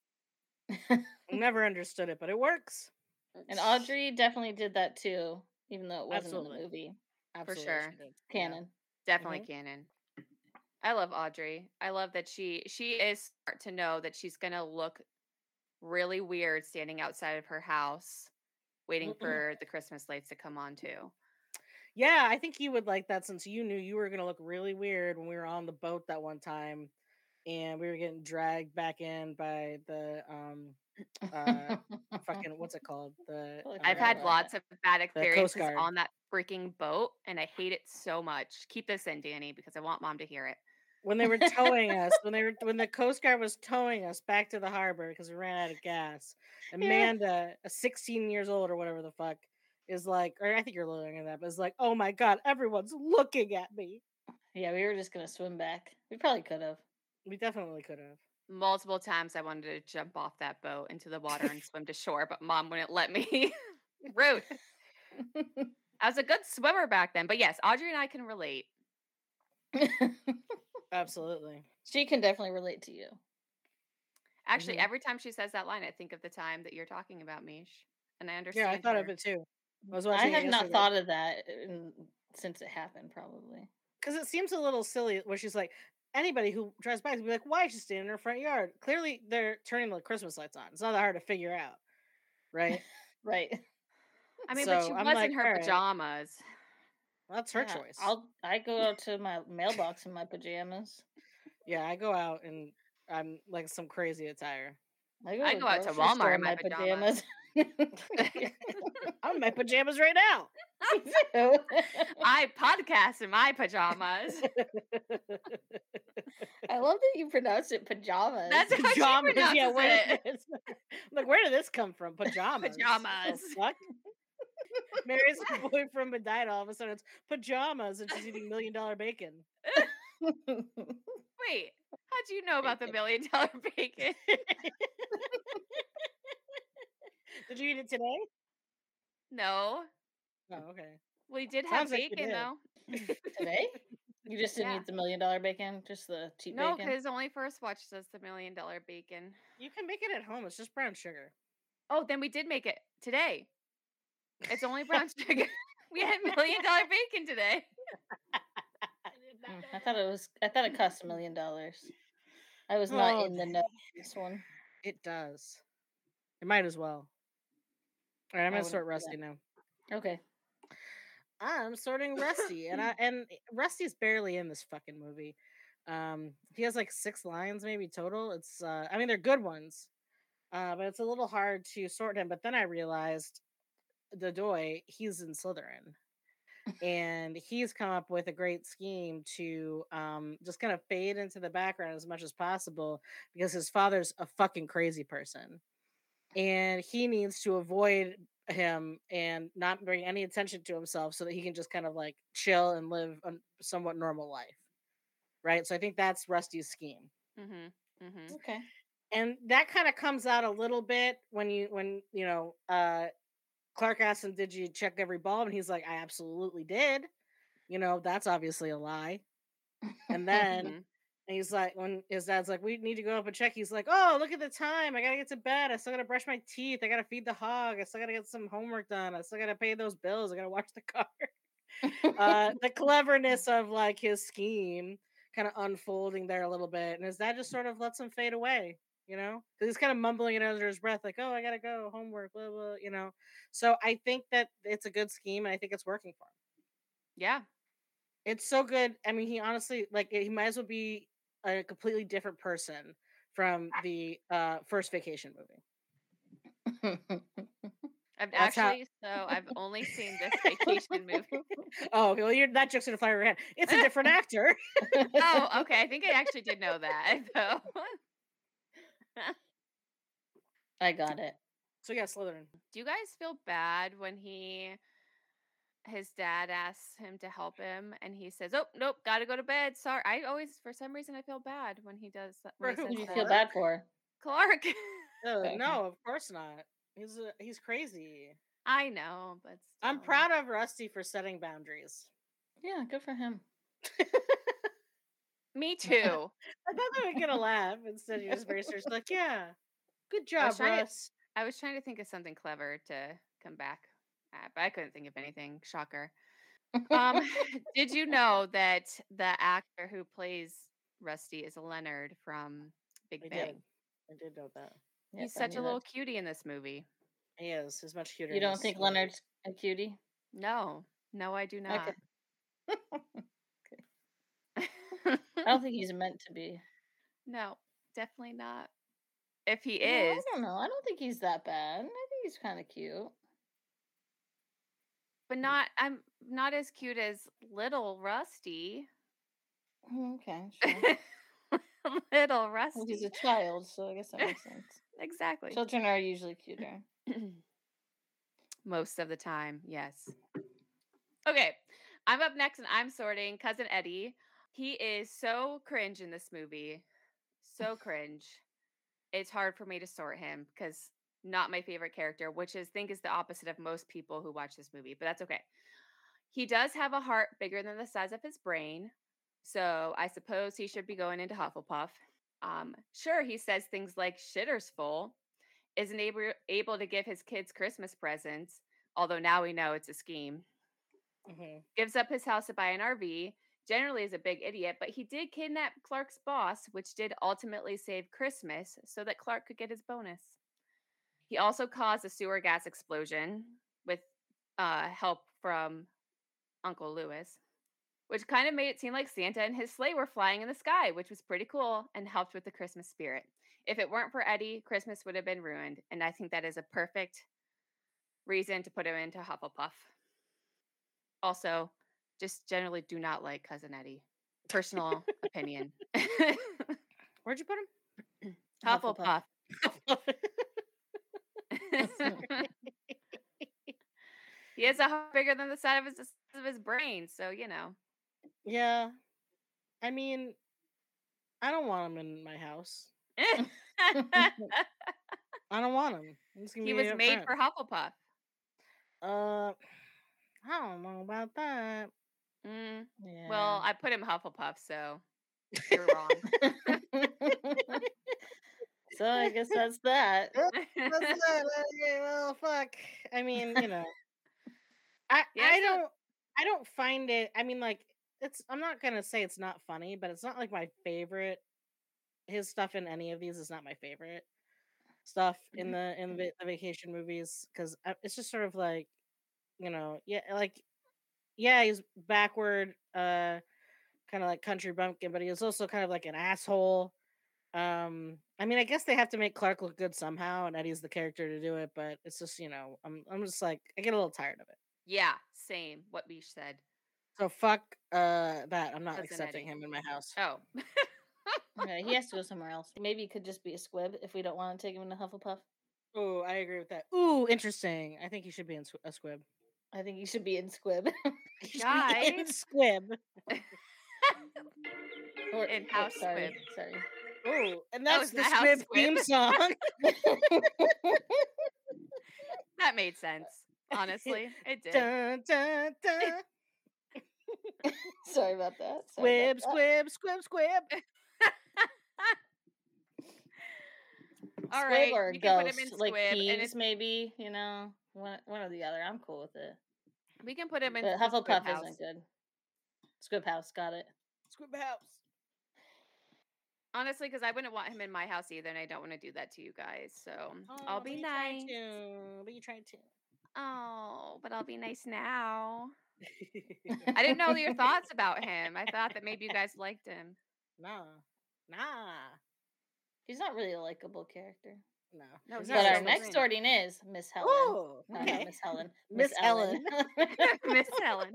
Never understood it, but it works. And Audrey definitely did that too, even though it wasn't in Absolutely. the movie. Absolutely sure. she did. Yeah. Canon. Definitely Mhm. canon. I love Audrey. I love that she she is smart to know that she's gonna look really weird standing outside of her house waiting for the Christmas lights to come on too. Yeah, I think you would like that since you knew you were gonna look really weird when we were on the boat that one time and we were getting dragged back in by the um uh fucking what's it called? The Totally I've forgot had about lots that. of bad Coast experiences Guard. on that freaking boat and I hate it so much. Keep this in, Danny, because I want mom to hear it. when they were towing us, when they were when the Coast Guard was towing us back to the harbor because we ran out of gas. Yeah. Amanda, a sixteen years old or whatever the fuck, is like, or I think you're a little younger than that, but is like, oh my god, everyone's looking at me. Yeah, we were just gonna swim back. We probably could have. We definitely could have. Multiple times I wanted to jump off that boat into the water and swim to shore, but mom wouldn't let me. Rude. I was a good swimmer back then. But yes, Audrey and I can relate. Absolutely. She can definitely relate to you. Actually, Mhm. every time she says that line, I think of the time that you're talking about, Mish. And I understand. Yeah, I thought her. of it too. I was I watching it have not yesterday. thought of that in, since it happened, probably. Because it seems a little silly where she's like, anybody who drives by is gonna be like, why is she standing in her front yard? Clearly, they're turning the Christmas lights on. It's not that hard to figure out, right? Right. I mean, So but she I'm was like, in her all right. pajamas. Well, that's her Yeah, choice. I'll I go out to my mailbox in my pajamas. Yeah, I go out and I'm like some crazy attire. I go, I to go out to the grocery Walmart store in my pajamas. I'm in my pajamas right now. I podcast in my pajamas. I love that you pronounce it pajamas. That's how she Pajamas. pronounces Yeah, where it. did this? I'm like, where did this come from? Pajamas. Pajamas. The fuck? Mary's boyfriend died. All of a sudden, it's pajamas, and she's eating million dollar bacon. Wait, how'd you know about the million dollar bacon? Did you eat it today? No. Oh, okay. We did Sounds have like you bacon did. though. Today? You just didn't Yeah. eat the million dollar bacon, just the cheap No, bacon. because only First Watch does the million dollar bacon. You can make it at home. It's just brown sugar. Oh, then we did make it today. It's only brown sugar. We had million dollar bacon today. Mm, I thought it was. I thought it cost a million dollars. I was not Oh, in the know on this one. It does. It might as well. All right, I'm I gonna wouldn't sort do Rusty that. now. Okay. I'm sorting Rusty, and I and Rusty's barely in this fucking movie. Um, he has like six lines maybe total. It's uh, I mean they're good ones, uh, but it's a little hard to sort him. But then I realized the Doy, he's in Slytherin, and he's come up with a great scheme to um just kind of fade into the background as much as possible because his father's a fucking crazy person, and he needs to avoid him and not bring any attention to himself so that he can just kind of like chill and live a somewhat normal life, right? So I think that's Rusty's scheme, Mm-hmm. Mm-hmm. Okay. and that kind of comes out a little bit when you when you know uh Clark asks him, did you check every bulb? And he's like, I absolutely did. You know, that's obviously a lie. And then Mhm. And he's like, when his dad's like, we need to go up and check. He's like, oh, look at the time. I gotta get to bed. I still gotta brush my teeth. I gotta feed the hog. I still gotta get some homework done. I still gotta pay those bills. I gotta watch the car. uh, the cleverness of like his scheme kind of unfolding there a little bit, and his dad just sort of lets him fade away, you know, because he's kind of mumbling it under his breath, like, "Oh, I gotta go, homework, blah blah," you know. So I think that it's a good scheme, and I think it's working for him. Yeah. It's so good. I mean, he honestly, like, he might as well be a completely different person from the uh, first Vacation movie. I've That's how- actually, so I've only seen this Vacation movie. Oh, okay, well, you're that joke's gonna fly over your head. It's a different actor. Oh, okay. I think I actually did know that, though. I got it. So yeah, Slytherin. Do you guys feel bad when he, his dad asks him to help him, and he says, "Oh, nope, gotta go to bed. Sorry." I always, for some reason, I feel bad when he does that. When he For who? What do says you feel that. bad for? Clark. Uh, Okay. No, of course not. He's a, he's crazy. I know, but I'm still. proud of Rusty for setting boundaries. Yeah, good for him. Me too. I thought they would get a laugh. Instead, he was very serious. Like, yeah, good I job, was trying to- Russ. I was trying to think of something clever to come back at, but I couldn't think of anything. Shocker. Um, did you know that the actor who plays Rusty is Leonard from Big I Bang? did. I did know that. Yep, He's I such a knew little that. cutie in this movie. He is. He's much cuter. You in don't this think movie. Leonard's a cutie? No, no, I do not. I don't think he's meant to be. No, definitely not. If he Yeah, is, I don't know. I don't think he's that bad. I think he's kind of cute. but not. I'm not as cute as little Rusty. Mm, Okay, sure. Little Well, he's Rusty. a child, so I guess that makes sense. Exactly. Children are usually cuter. Most of the time, yes. Okay, I'm up next and I'm sorting Cousin Eddie. He is so cringe in this movie. So cringe. It's hard for me to sort him because not my favorite character, which is think is the opposite of most people who watch this movie, but that's okay. He does have a heart bigger than the size of his brain, so I suppose he should be going into Hufflepuff. Um, sure, he says things like shitter's full, isn't able, able to give his kids Christmas presents, although now we know it's a scheme. Mhm. Gives up his house to buy an R V, generally is a big idiot, but he did kidnap Clark's boss, which did ultimately save Christmas so that Clark could get his bonus. He also caused a sewer gas explosion with uh, help from Uncle Lewis, which kind of made it seem like Santa and his sleigh were flying in the sky, which was pretty cool and helped with the Christmas spirit. If it weren't for Eddie, Christmas would have been ruined, and I think that is a perfect reason to put him into Hufflepuff. Also, just generally do not like Cousin Eddie. Personal opinion. Where'd you put him? Hufflepuff. He has a heart bigger than the side of his of his brain, so you know. Yeah. I mean, I don't want him in my house. I don't want him. I'm just gonna He be was upfront. made for Hufflepuff. Uh, I don't know about that. Mm, Yeah. well, I put him Hufflepuff, so you're wrong. So I guess that's that. That's not, okay, well, fuck. I mean, you know, I Yeah, I so- don't I don't find it. I mean, like it's. I'm not gonna say it's not funny, but it's not like my favorite. His stuff in any of these is not my favorite stuff in the in the, the vacation movies because it's just sort of like, you know, yeah, like yeah, he's backward, uh, kind of like country bumpkin, but he was also kind of like an asshole. Um, I mean, I guess they have to make Clark look good somehow, and Eddie's the character to do it. But it's just, you know, I'm I'm just like I get a little tired of it. Yeah, same. What Beach said. So fuck uh that. I'm not Cousin accepting Eddie. him in my house. Oh. Okay, he has to go somewhere else. Maybe it could just be a squib if we don't want to take him into Hufflepuff. Oh, I agree with that. Ooh, interesting. I think he should be in squ- a squib. I think you should be in squib. He should be in Guys. squib. Or In-house oh, sorry, squib. sorry. Ooh, and That that's was the the house squib squib. theme song. That made sense. Honestly, it did. dun, dun, dun. Sorry about that. Sorry Squib, about that. squib, squib, squib. All Squib right, or you can put him Ghost, in like Squib, and Peeves, if maybe. You know, one one or the other. I'm cool with it. we can put him in But the Squib Hufflepuff house. isn't good. Squib House, got it. Squib House. Honestly, because I wouldn't want him in my house either, and I don't want to do that to you guys. So I'll Oh, be but you nice. tried to. But you tried to. Oh, but I'll be nice now. I didn't know your thoughts about him. I thought that maybe you guys liked him. Nah. Nah. He's not really a likable character. No. No, He's he's not But a our Slytherin. next sorting is Miss Helen. Oh, No, okay. not Miss Helen. Miss Ellen. Miss Helen.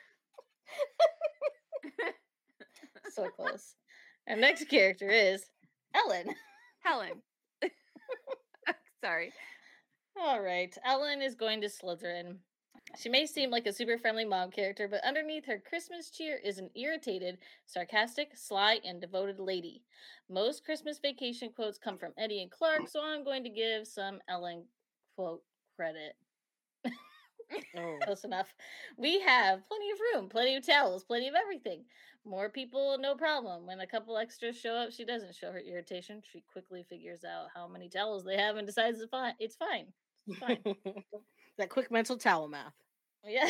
So close. Our next character is Ellen. Helen. Sorry. All right. Ellen is going to Slytherin. She may seem like a super friendly mom character, but underneath her Christmas cheer is an irritated, sarcastic, sly, and devoted lady. Most Christmas vacation quotes come from Eddie and Clark, so I'm going to give some Ellen quote credit. Oh. Close enough. We have plenty of room, plenty of towels, plenty of everything. More people, no problem. When a couple extras show up, she doesn't show her irritation. She quickly figures out how many towels they have and decides it's fine. It's fine. It's fine. That quick mental towel math. Yeah.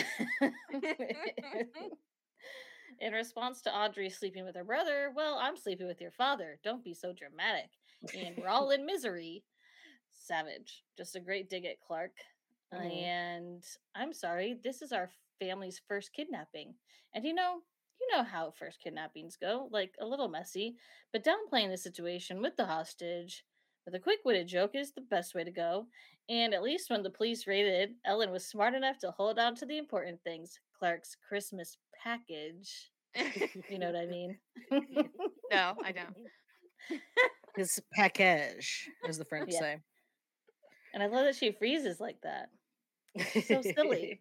In response to Audrey sleeping with her brother, well, I'm sleeping with your father. Don't be so dramatic. And we're all in misery. Savage. Just a great dig at Clark. Mhm. And I'm sorry, this is our family's first kidnapping. And you know, you know how first kidnappings go, like a little messy, but downplaying the situation with the hostage with a quick-witted joke is the best way to go. And at least when the police raided, Ellen was smart enough to hold on to the important things, Clark's Christmas package. You know what I mean? No, I don't. His package, as the French Yeah. say. And I love that she freezes like that. So silly.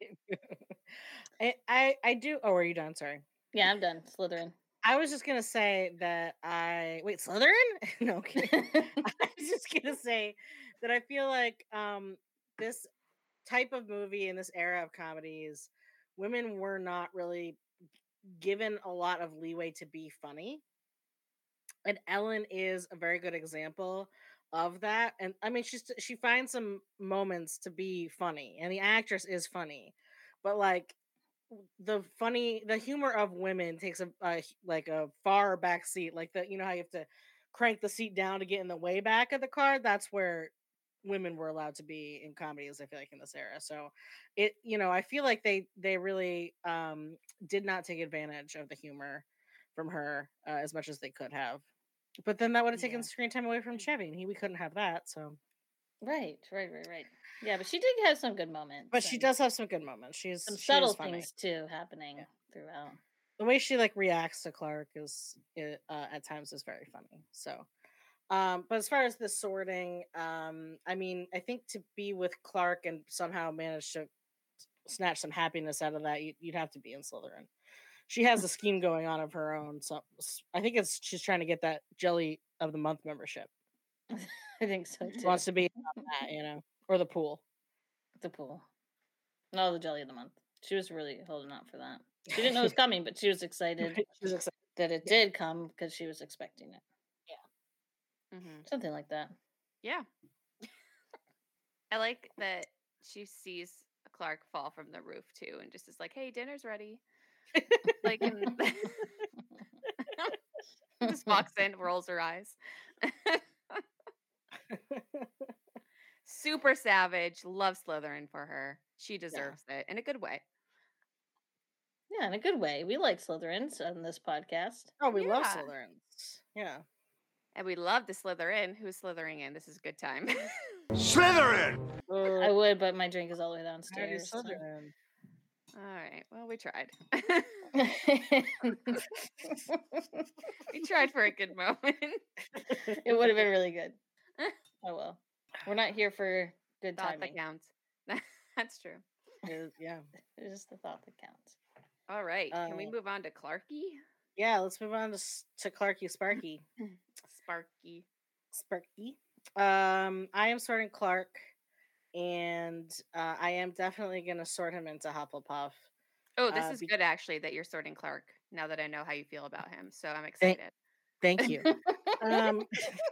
I, I I do. Oh, are you done? Sorry. Yeah, I'm done. Slytherin. I was just gonna say that I wait Slytherin. No, okay. I was just gonna say that I feel like um this type of movie in this era of comedies, women were not really given a lot of leeway to be funny. And Ellen is a very good example of that. And I mean, she's she finds some moments to be funny, and the actress is funny, but like the funny, the humor of women takes a, a h- like a far back seat. Like the you know how you have to crank the seat down to get in the way back of the car. That's where women were allowed to be in comedies. I feel like in this era. So it you know I feel like they they really um did not take advantage of the humor from her uh, as much as they could have. But then that would have taken Yeah. screen time away from Chevy, and he we couldn't have that. So, Right, right, right, right. Yeah, but she did have some good moments. but she and does have some good moments. She's some she subtle is funny. things too happening Yeah. throughout. The way she like reacts to Clark is i- uh, at times is very funny. So, um, but as far as the sorting, um, I mean, I think to be with Clark and somehow manage to snatch some happiness out of that, you, you'd have to be in Slytherin. She has a scheme going on of her own. So s- I think it's she's trying to get that Jelly of the Month membership. I think so She too. wants to be on that, you know, or the pool. The pool. No, the jelly of the month. She was really holding out for that. She didn't know it was coming, but she was excited She was excited. that it Yeah. did come because she was expecting it. Mhm. Something like that. Yeah. I like that she sees Clark fall from the roof too, and just is like, "Hey, dinner's ready." Like, and just walks in, rolls her eyes. Super savage. Love Slytherin for her. She deserves it in a good way. Yeah, in a good way. We like Slytherins on this podcast. Oh, we love Yeah. Slytherins. Yeah. And we love to slither in. Who's slithering in? This is a good time. Slytherin! I Uh, would, but my drink is all the way Harry downstairs. so- Slytherin. All right. Well, we tried. we tried for a good moment. It would have been really good. Oh well. We're not here for good Thought that timing. counts. That's true. Uh, yeah. It's just the thought that counts. All right. Can we Uh, move on to Clarky? Yeah, let's move on to, s- to Clarky Sparky. Sparky. Sparky. Um, I am sorting Clark, and uh, I am definitely going to sort him into Hufflepuff. Oh, this Uh, is be- good actually that you're sorting Clark now that I know how you feel about him. So I'm Thank- excited. Thank you. Um,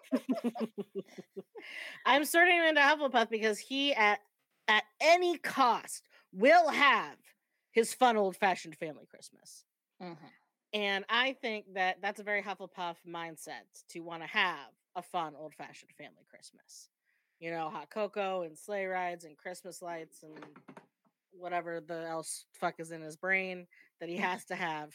I'm sorting him into Hufflepuff because he, at at any cost, will have his fun old fashioned family Christmas. Mhm. And I think that that's a very Hufflepuff mindset to want to have a fun old fashioned family Christmas. You know, hot cocoa and sleigh rides and Christmas lights and whatever the else fuck is in his brain that he has to have.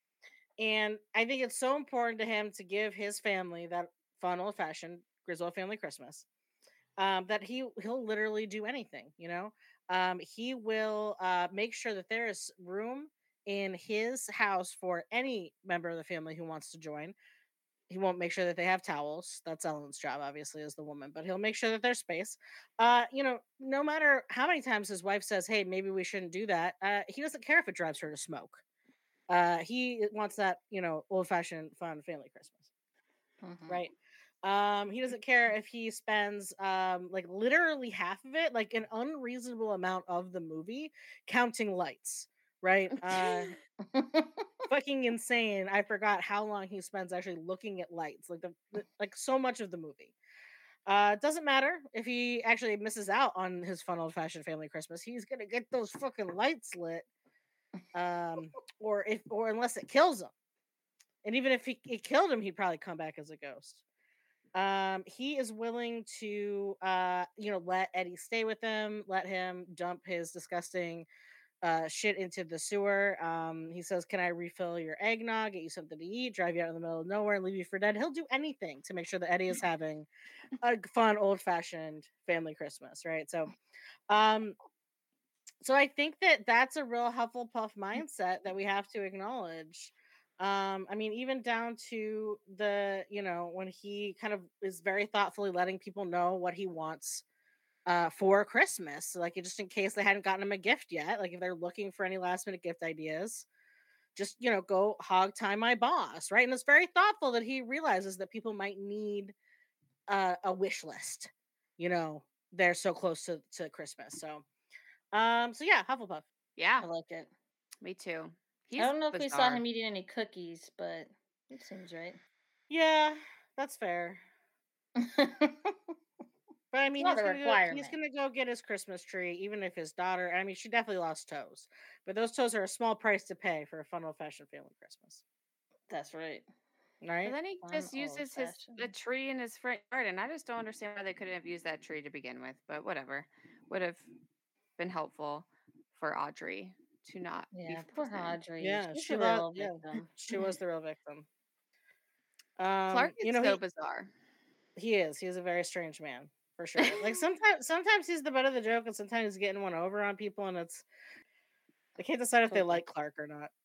And I think it's so important to him to give his family that fun old fashioned Griswold family Christmas. Um, that he he'll literally do anything, you know. Um, he will uh, make sure that there is room in his house for any member of the family who wants to join. He won't make sure that they have towels. That's Ellen's job, obviously, as the woman, but he'll make sure that there's space. Uh, you know, no matter how many times his wife says, "Hey, maybe we shouldn't do that," uh, he doesn't care if it drives her to smoke. Uh, he wants that, you know, old fashioned fun family Christmas, Mhm. right? Um, he doesn't care if he spends um like literally half of it, like an unreasonable amount of the movie, counting lights, right? Uh, fucking insane. I forgot how long he spends actually looking at lights, like the, the like so much of the movie. Uh, it doesn't matter if he actually misses out on his fun old fashioned family Christmas. He's gonna get those fucking lights lit, um, or if or unless it kills him. And even if he, it killed him, he'd probably come back as a ghost. Um, he is willing to, uh, you know, let Eddie stay with him, let him dump his disgusting uh, shit into the sewer. Um, he says, "Can I refill your eggnog, get you something to eat, drive you out in the middle of nowhere, and leave you for dead?" He'll do anything to make sure that Eddie is having a fun, old fashioned family Christmas, right? So, um, so I think that that's a real Hufflepuff mindset that we have to acknowledge. Um, I mean, even down to the, you know, when he kind of is very thoughtfully letting people know what he wants uh for Christmas, like just in case they hadn't gotten him a gift yet, like if they're looking for any last minute gift ideas, just, you know, go hog tie my boss, right? And it's very thoughtful that he realizes that people might need uh, a wish list, you know, they're so close to, to Christmas. So um so yeah, Hufflepuff. Yeah, I like it. me too. He's I don't know if we saw bizarre. him eating any cookies, but it seems right. Yeah, that's fair. But I mean, Not he's a gonna go, he's requirement. gonna go get his Christmas tree, even if his daughter. I mean, she definitely lost toes, but those toes are a small price to pay for a fun old fashioned family Christmas, That's right. right? And then he Fun just uses his the old-fashioned. tree in his front yard, and I just don't understand why they couldn't have used that tree to begin with. But whatever, would have been helpful for Audrey to not be Yeah, poor frozen. Audrey. Yeah, She's she the lost. real Yeah, victim. she was the real victim. Clark Um, you is know, so he bizarre. he is. He is a very strange man for sure. Like sometimes, sometimes he's the butt of the joke, and sometimes he's getting one over on people, and it's they can't decide if they Totally. like Clark or not.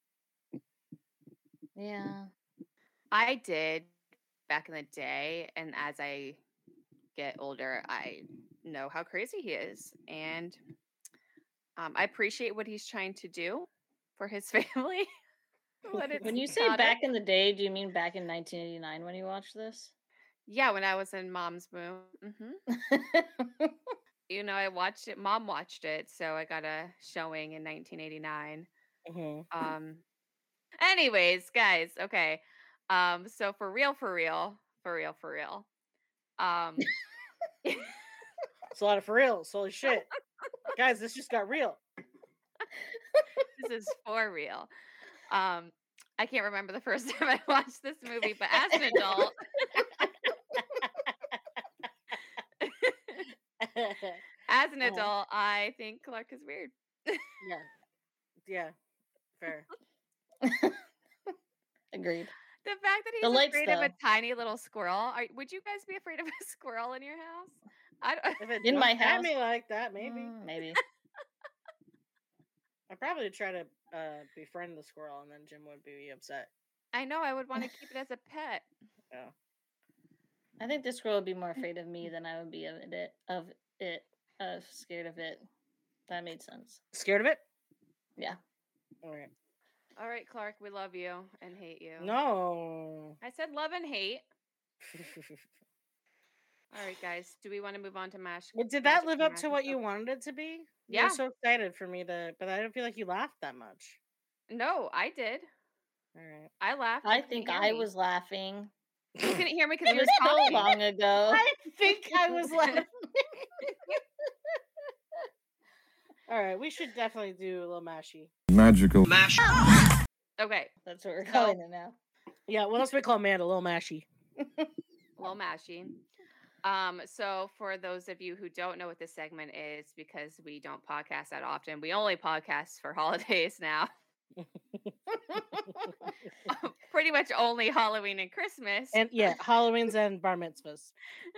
Yeah. I did back in the day, and as I get older, I know how crazy he is, and um, I appreciate what he's trying to do for his family. When it's When you say chaotic. back in the day, do you mean back in nineteen eighty-nine when you watched this? Yeah, when I was in mom's womb. hmm You know, I watched it. Mom watched it, so I got a showing in nineteen eighty-nine. Mhm. Um. Anyways, guys, okay. Um. So for real, for real, for real, for real. Um. It's a lot of for reals. Holy shit, guys, this just got real. This is for real. Um. I can't remember the first time I watched this movie, but as an adult, as an Uh-huh. adult, I think Clark is weird. Yeah, yeah, fair. Agreed. The fact that he's The lights, afraid of a though. tiny little squirrel. Are, would you guys be afraid of a squirrel in your house? I don't. If it In my jumped at house? me like that, maybe Mm, maybe. I'd probably try to uh, befriend the squirrel, and then Jim would be upset. I know. I would want to keep it as a pet. Yeah. I think this girl would be more afraid of me than I would be of it. Of it. Uh, scared of it. That made sense. Scared of it? Yeah. All right. All right, Clark. We love you and hate you. No. I said love and hate. All right, guys. Do we want to move on to Mash? Well, did that Magic live and up to Magic what you Stuff? wanted it to be? You Yeah. were so excited for me to, but I don't feel like you laughed that much. No, I did. All right. I laughed. I You couldn't think hear I me. was laughing You couldn't hear me because It you were was so talking. long ago. I think I was laughing. All right, we should definitely do a little mashy. Magical. Mash. Okay, That's what we're So- calling it now. Yeah, what else we call Amanda? A little mashy. little mashy. Um, so for those of you who don't know what this segment is, because we don't podcast that often, we only podcast for holidays now. Pretty much only Halloween and Christmas. And yeah, Halloween's and bar mitzvahs.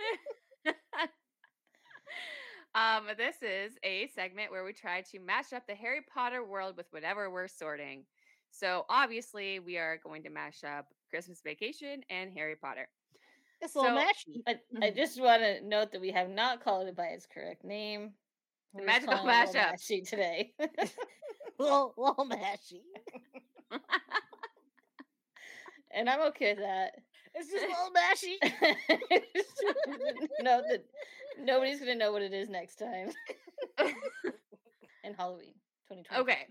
um, this is a segment where we try to mash up the Harry Potter world with whatever we're sorting. So obviously, we are going to mash up Christmas Vacation and Harry Potter. It's a little So- mashy. I, I just want to note that we have not called it by its correct name. The We're just magical calling it a little mashup. mashy today. little, little mashy. And I'm okay with that. It's just a little mashy. Just know that nobody's gonna know what it is next time. In Halloween twenty twenty. Okay.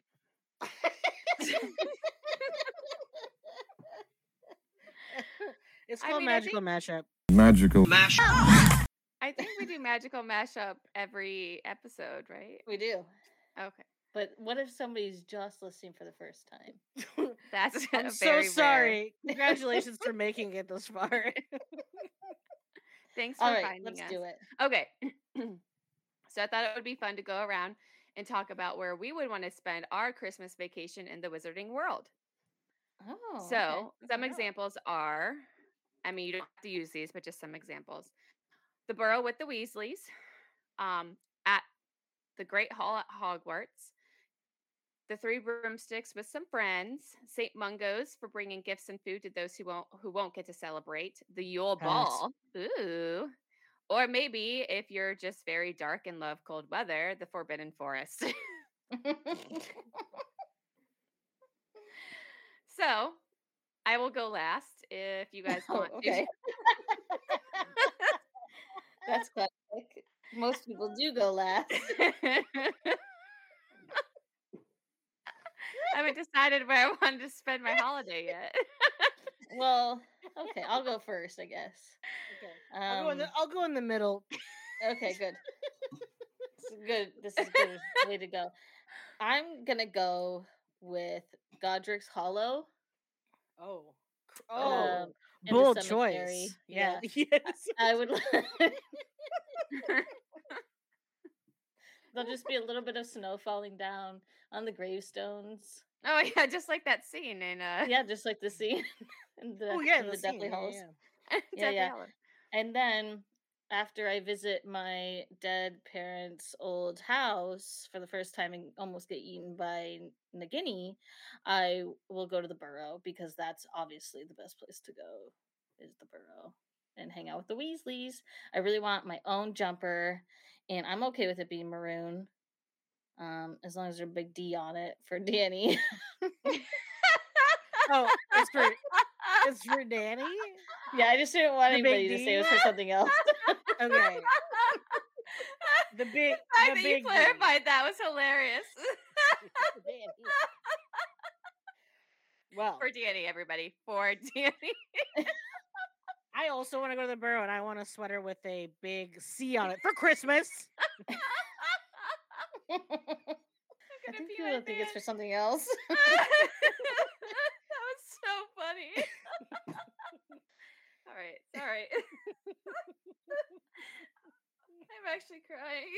It's I called mean, I magical mashup. Magical. Mash. I think we do magical mashup every episode, right? We do. Okay. But what if somebody's just listening for the first time? That's I'm very so rare. sorry. Congratulations for making it this far. Thanks for All right, finding let's us. do it. Okay. So I thought it would be fun to go around and talk about where we would want to spend our Christmas vacation in the Wizarding World. Oh. So okay. some Yeah. examples are, I mean, you don't have to use these, but just some examples. The Burrow with the Weasleys, um, at the Great Hall at Hogwarts, the Three Broomsticks with some friends, Saint Mungo's for bringing gifts and food to those who won't who won't get to celebrate, the Yule Pass. Ball, ooh, or maybe if you're just very dark and love cold weather, the Forbidden Forest. So I will go last if you guys Oh, want okay. That's classic. Most people do go last. to. I haven't decided where I wanted to spend my holiday yet. Well, okay, I'll go first, I guess. Okay. I'll, go in the, Um, I'll go in the middle. Okay, good. This is good. This is good way to go. I'm gonna go with Godric's Hollow. Oh. Cr- Oh. um, in the bold cemetery. choice. Yeah. Yeah. Yes. I would. There'll just be a little bit of snow falling down on the gravestones. Oh yeah, just like that scene in uh Yeah, just like the scene in the, Oh yeah, in the the scene, Deathly yeah, Hallows. yeah. Yeah, Deathly yeah. Hallows. And then after I visit my dead parents' old house for the first time and almost get eaten by Nagini, I will go to the Burrow because that's obviously the best place to go is the Burrow and hang out with the Weasleys. I really want my own jumper, and I'm okay with it being maroon. Um, as long as there's a big D on it for Danny. Oh, it's for it's for Danny. Yeah, I just didn't want The big anybody to say it was D? for something else. Okay. The big, The fact the that you big D. clarified that was hilarious. Danny. Well, For Danny, everybody. For Danny. I also want to go to the Burrow, and I want a sweater with a big C on it for Christmas. I Gonna think be people my think it's for man. something else. That was so funny. All right, sorry. I'm actually crying.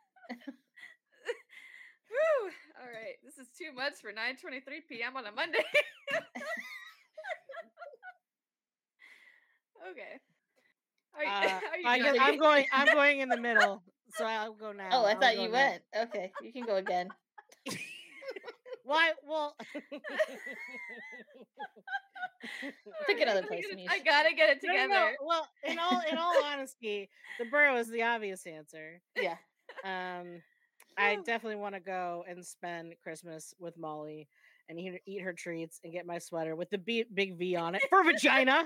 Whew. All right, this is too much for nine twenty-three p.m. on a Monday. Okay. Are you, Uh, are you I doing guess I'm it? going. I'm going in the middle, so I'll go now. Oh, I I'll thought go you now. went. Okay, you can go again. Why? Well, Pick Alright, another I place, gotta- Mish. I gotta get it no, no, together. no. Well, in all in all honesty, the Burrow is the obvious answer. Yeah. Um, I definitely want to go and spend Christmas with Molly and eat, eat her treats and get my sweater with the B, big V on it for vagina.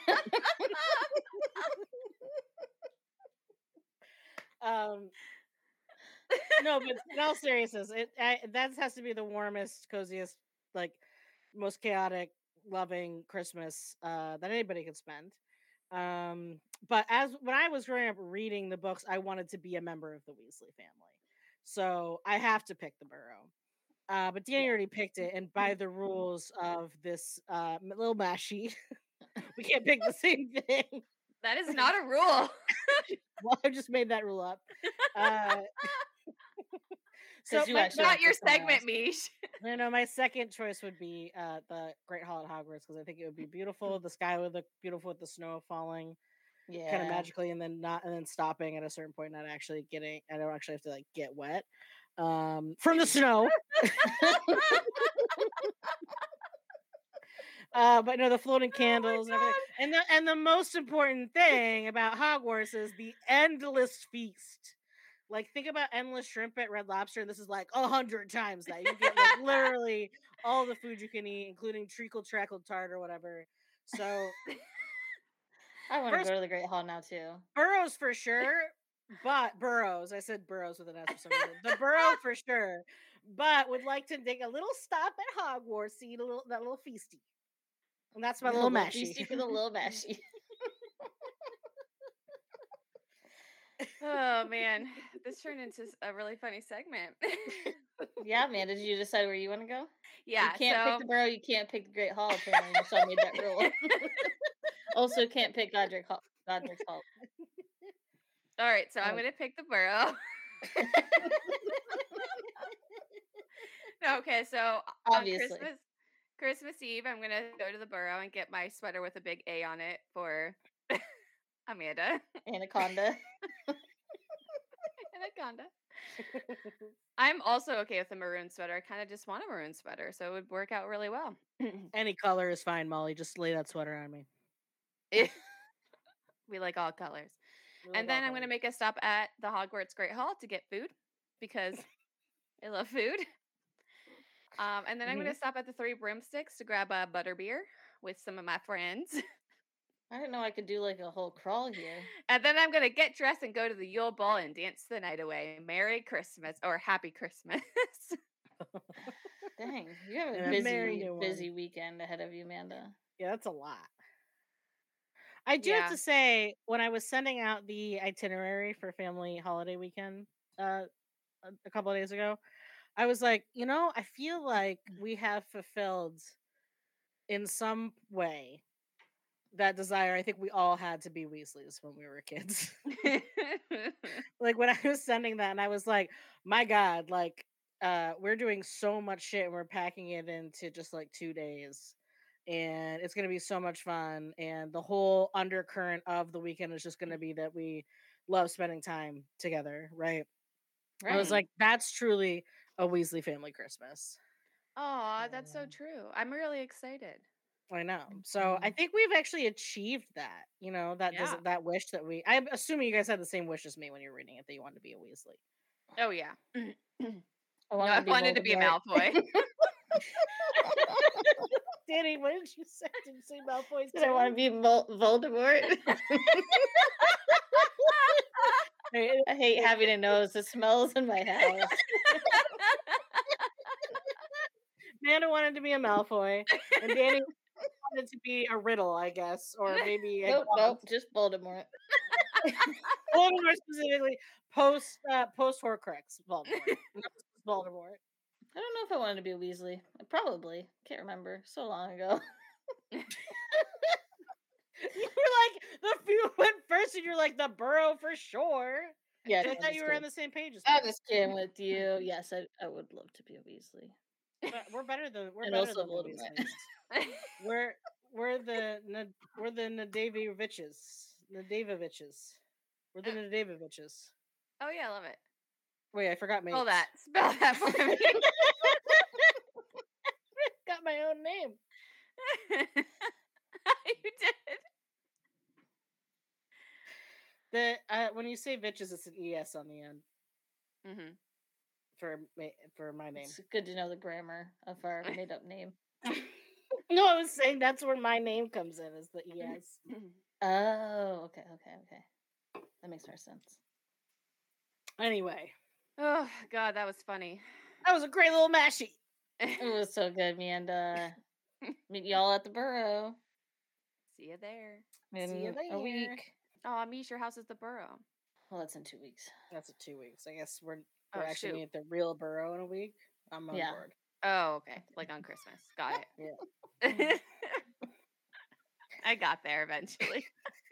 Um, no, but in all seriousness, it I, that has to be the warmest, coziest, like most chaotic, loving Christmas uh, that anybody could spend. Um, but as when I was growing up reading the books, I wanted to be a member of the Weasley family, so I have to pick the Burrow. Uh, but Danny Yeah. already picked it, and by the rules of this uh, m- little mashy, we can't pick the same thing. That is not a rule. Well, I just made that rule up. Uh, so 'Cause you my, actually my- Not want your this one segment, else. Mish. no, no, my second choice would be uh, the Great Hall at Hogwarts because I think it would be beautiful. The sky would look beautiful with the snow falling Yeah. kind of magically, and then not, and then stopping at a certain point, not actually getting. I don't actually have to like get wet um, from the snow. Uh, but no, the floating candles and everything. And the and the most important thing about Hogwarts is the endless feast. Like, think about endless shrimp at Red Lobster, and this is like a hundred times that. You get like literally all the food you can eat, including treacle, trackle, tart, or whatever. So I want to First- go to the Great Hall now too. Burrows for sure, but Burrows. I said Burrows with an S for some reason. The Burrow for sure, but would like to take a little stop at Hogwarts to eat a little that little feasty. And that's my The little little mashy. feasty for the little mashy. Oh man, this turned into s- a really funny segment. Yeah, man. Did you decide where you want to go? Yeah, You can't so pick the Burrow. You can't pick the Great Hall. Apparently, Michelle made that rule. Also, can't pick Godric Hall. Godric's Hall. all right, so I'm Oh. gonna pick the Burrow. Okay, so on Obviously. Christmas Christmas Eve, I'm gonna go to the Burrow and get my sweater with a big A on it for Amanda. Anaconda. Anaconda. I'm also okay with a maroon sweater. I kind of just want a maroon sweater, so it would work out really well. Any color is fine, Molly. Just lay that sweater on me. We like all colors. We like And then all I'm going to colors. make a stop at the Hogwarts Great Hall to get food because I love food. Um, and then I'm going to stop at the Three Broomsticks to grab a butterbeer with some of my friends. I didn't know I could do like a whole crawl here. And then I'm going to get dressed and go to the Yule Ball and dance the night away. Merry Christmas or Happy Christmas. Dang, you have a And a merry busy, new one. busy weekend ahead of you, Amanda. Yeah, that's a lot. I do Yeah. have to say, when I was sending out the itinerary for family holiday weekend uh, a, a couple of days ago, I was like, you know, I feel like we have fulfilled in some way that desire. I think we all had to be Weasleys when we were kids. Like when I was sending that, and I was like, my God, like uh, we're doing so much shit, and we're packing it into just like two days. And it's going to be so much fun. And the whole undercurrent of the weekend is just going to be that we love spending time together, right? I was Right. like, that's truly a Weasley family Christmas. Oh, that's so Yeah. true. I'm really excited. I know. So I Mhm. think we've actually achieved that. You know, that Yeah. does that wish that we. I'm assuming you guys had the same wish as me when you were reading it, that you wanted to be a Weasley. Oh, yeah. I No, wanted I to be wanted to be a Voldemort. Malfoy. Danny, what did you say? Did you say Malfoy's Did I want to be Vol- Voldemort? Hey, I hate having a nose. It smells in my house. Amanda wanted to be a Malfoy, and Danny wanted to be a Riddle, I guess, or maybe a Nope, nope, just Voldemort. Voldemort specifically post uh, post Horcrux Voldemort. Not just Voldemort. I don't know if I wanted to be a Weasley. I probably can't remember. So long ago. You were like the few went first, and you're like the Burrow for sure. Yes, I I'm thought just you were on kidding. the same page as I'm me. just kidding with you. Yes, I, I would love to be a Weasley. But we're better than we're And better also than the Voldemort. Weasleys. We're we're the Nad- we're the Nadaviviches. Nadaviviches. We're the Uh, Nadaviviches. Oh, yeah, I love it. Wait, I forgot my Spell that. Spell that for me. got my own name. You did. The uh, when you say bitches, it's an es on the end Mm-hmm. for ma- for my name. It's good to know the grammar of our made up name. No, I was saying that's where my name comes in, is the es. Oh, okay, okay, okay. That makes more sense. Anyway, Oh, God, that was funny. that was a great little mashy. It was so good, Amanda. Meet y'all at the Burrow. See you there. in you a there. week. Oh, Mish, your house is the borough. Well, that's in two weeks. That's in two weeks. I guess we're Oh, we're actually shoot. meeting at the real borough in a week. I'm on Yeah. board. Oh, okay. Like on Christmas. Got Yeah. it. I got there eventually.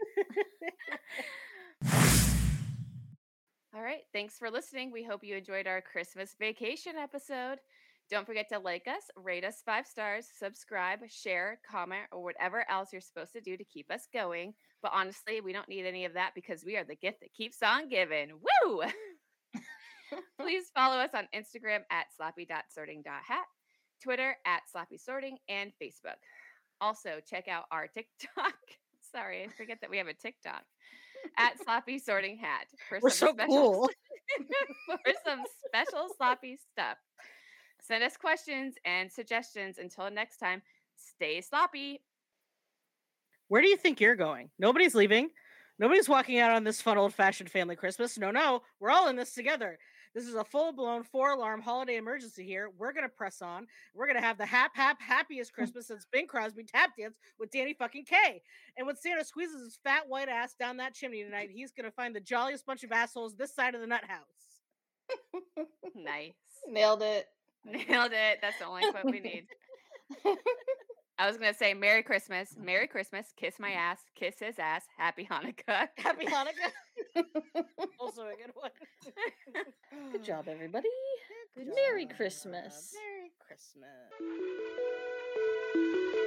All right. Thanks for listening. We hope you enjoyed our Christmas vacation episode. Don't forget to like us, rate us five stars, subscribe, share, comment, or whatever else you're supposed to do to keep us going. But honestly, we don't need any of that because we are the gift that keeps on giving. Woo! Please follow us on Instagram at sloppy dot sorting dot hat, Twitter at sloppy sorting, and Facebook. Also, check out our TikTok. Sorry, I forget that we have a TikTok at sloppy sorting hat. For We're some so special, cool. for some special sloppy stuff. Send us questions and suggestions. Until next time, stay sloppy. Where do you think you're going? Nobody's leaving. Nobody's walking out on this fun old-fashioned family Christmas. No, no, we're all in this together. This is a full-blown four-alarm holiday emergency here. We're gonna press on. We're gonna have the hap hap happiest Christmas since Bing Crosby tap dance with Danny fucking K. And when Santa squeezes his fat white ass down that chimney tonight, he's gonna find the jolliest bunch of assholes this side of the nut house. Nice. Nailed it. Nailed it. That's the only quote we need. I was going to say Merry Christmas. Merry Christmas. Kiss my ass. Kiss his ass. Happy Hanukkah. Happy Hanukkah. Also a good one. Good job, everybody. Good Merry job. Christmas. Merry Christmas.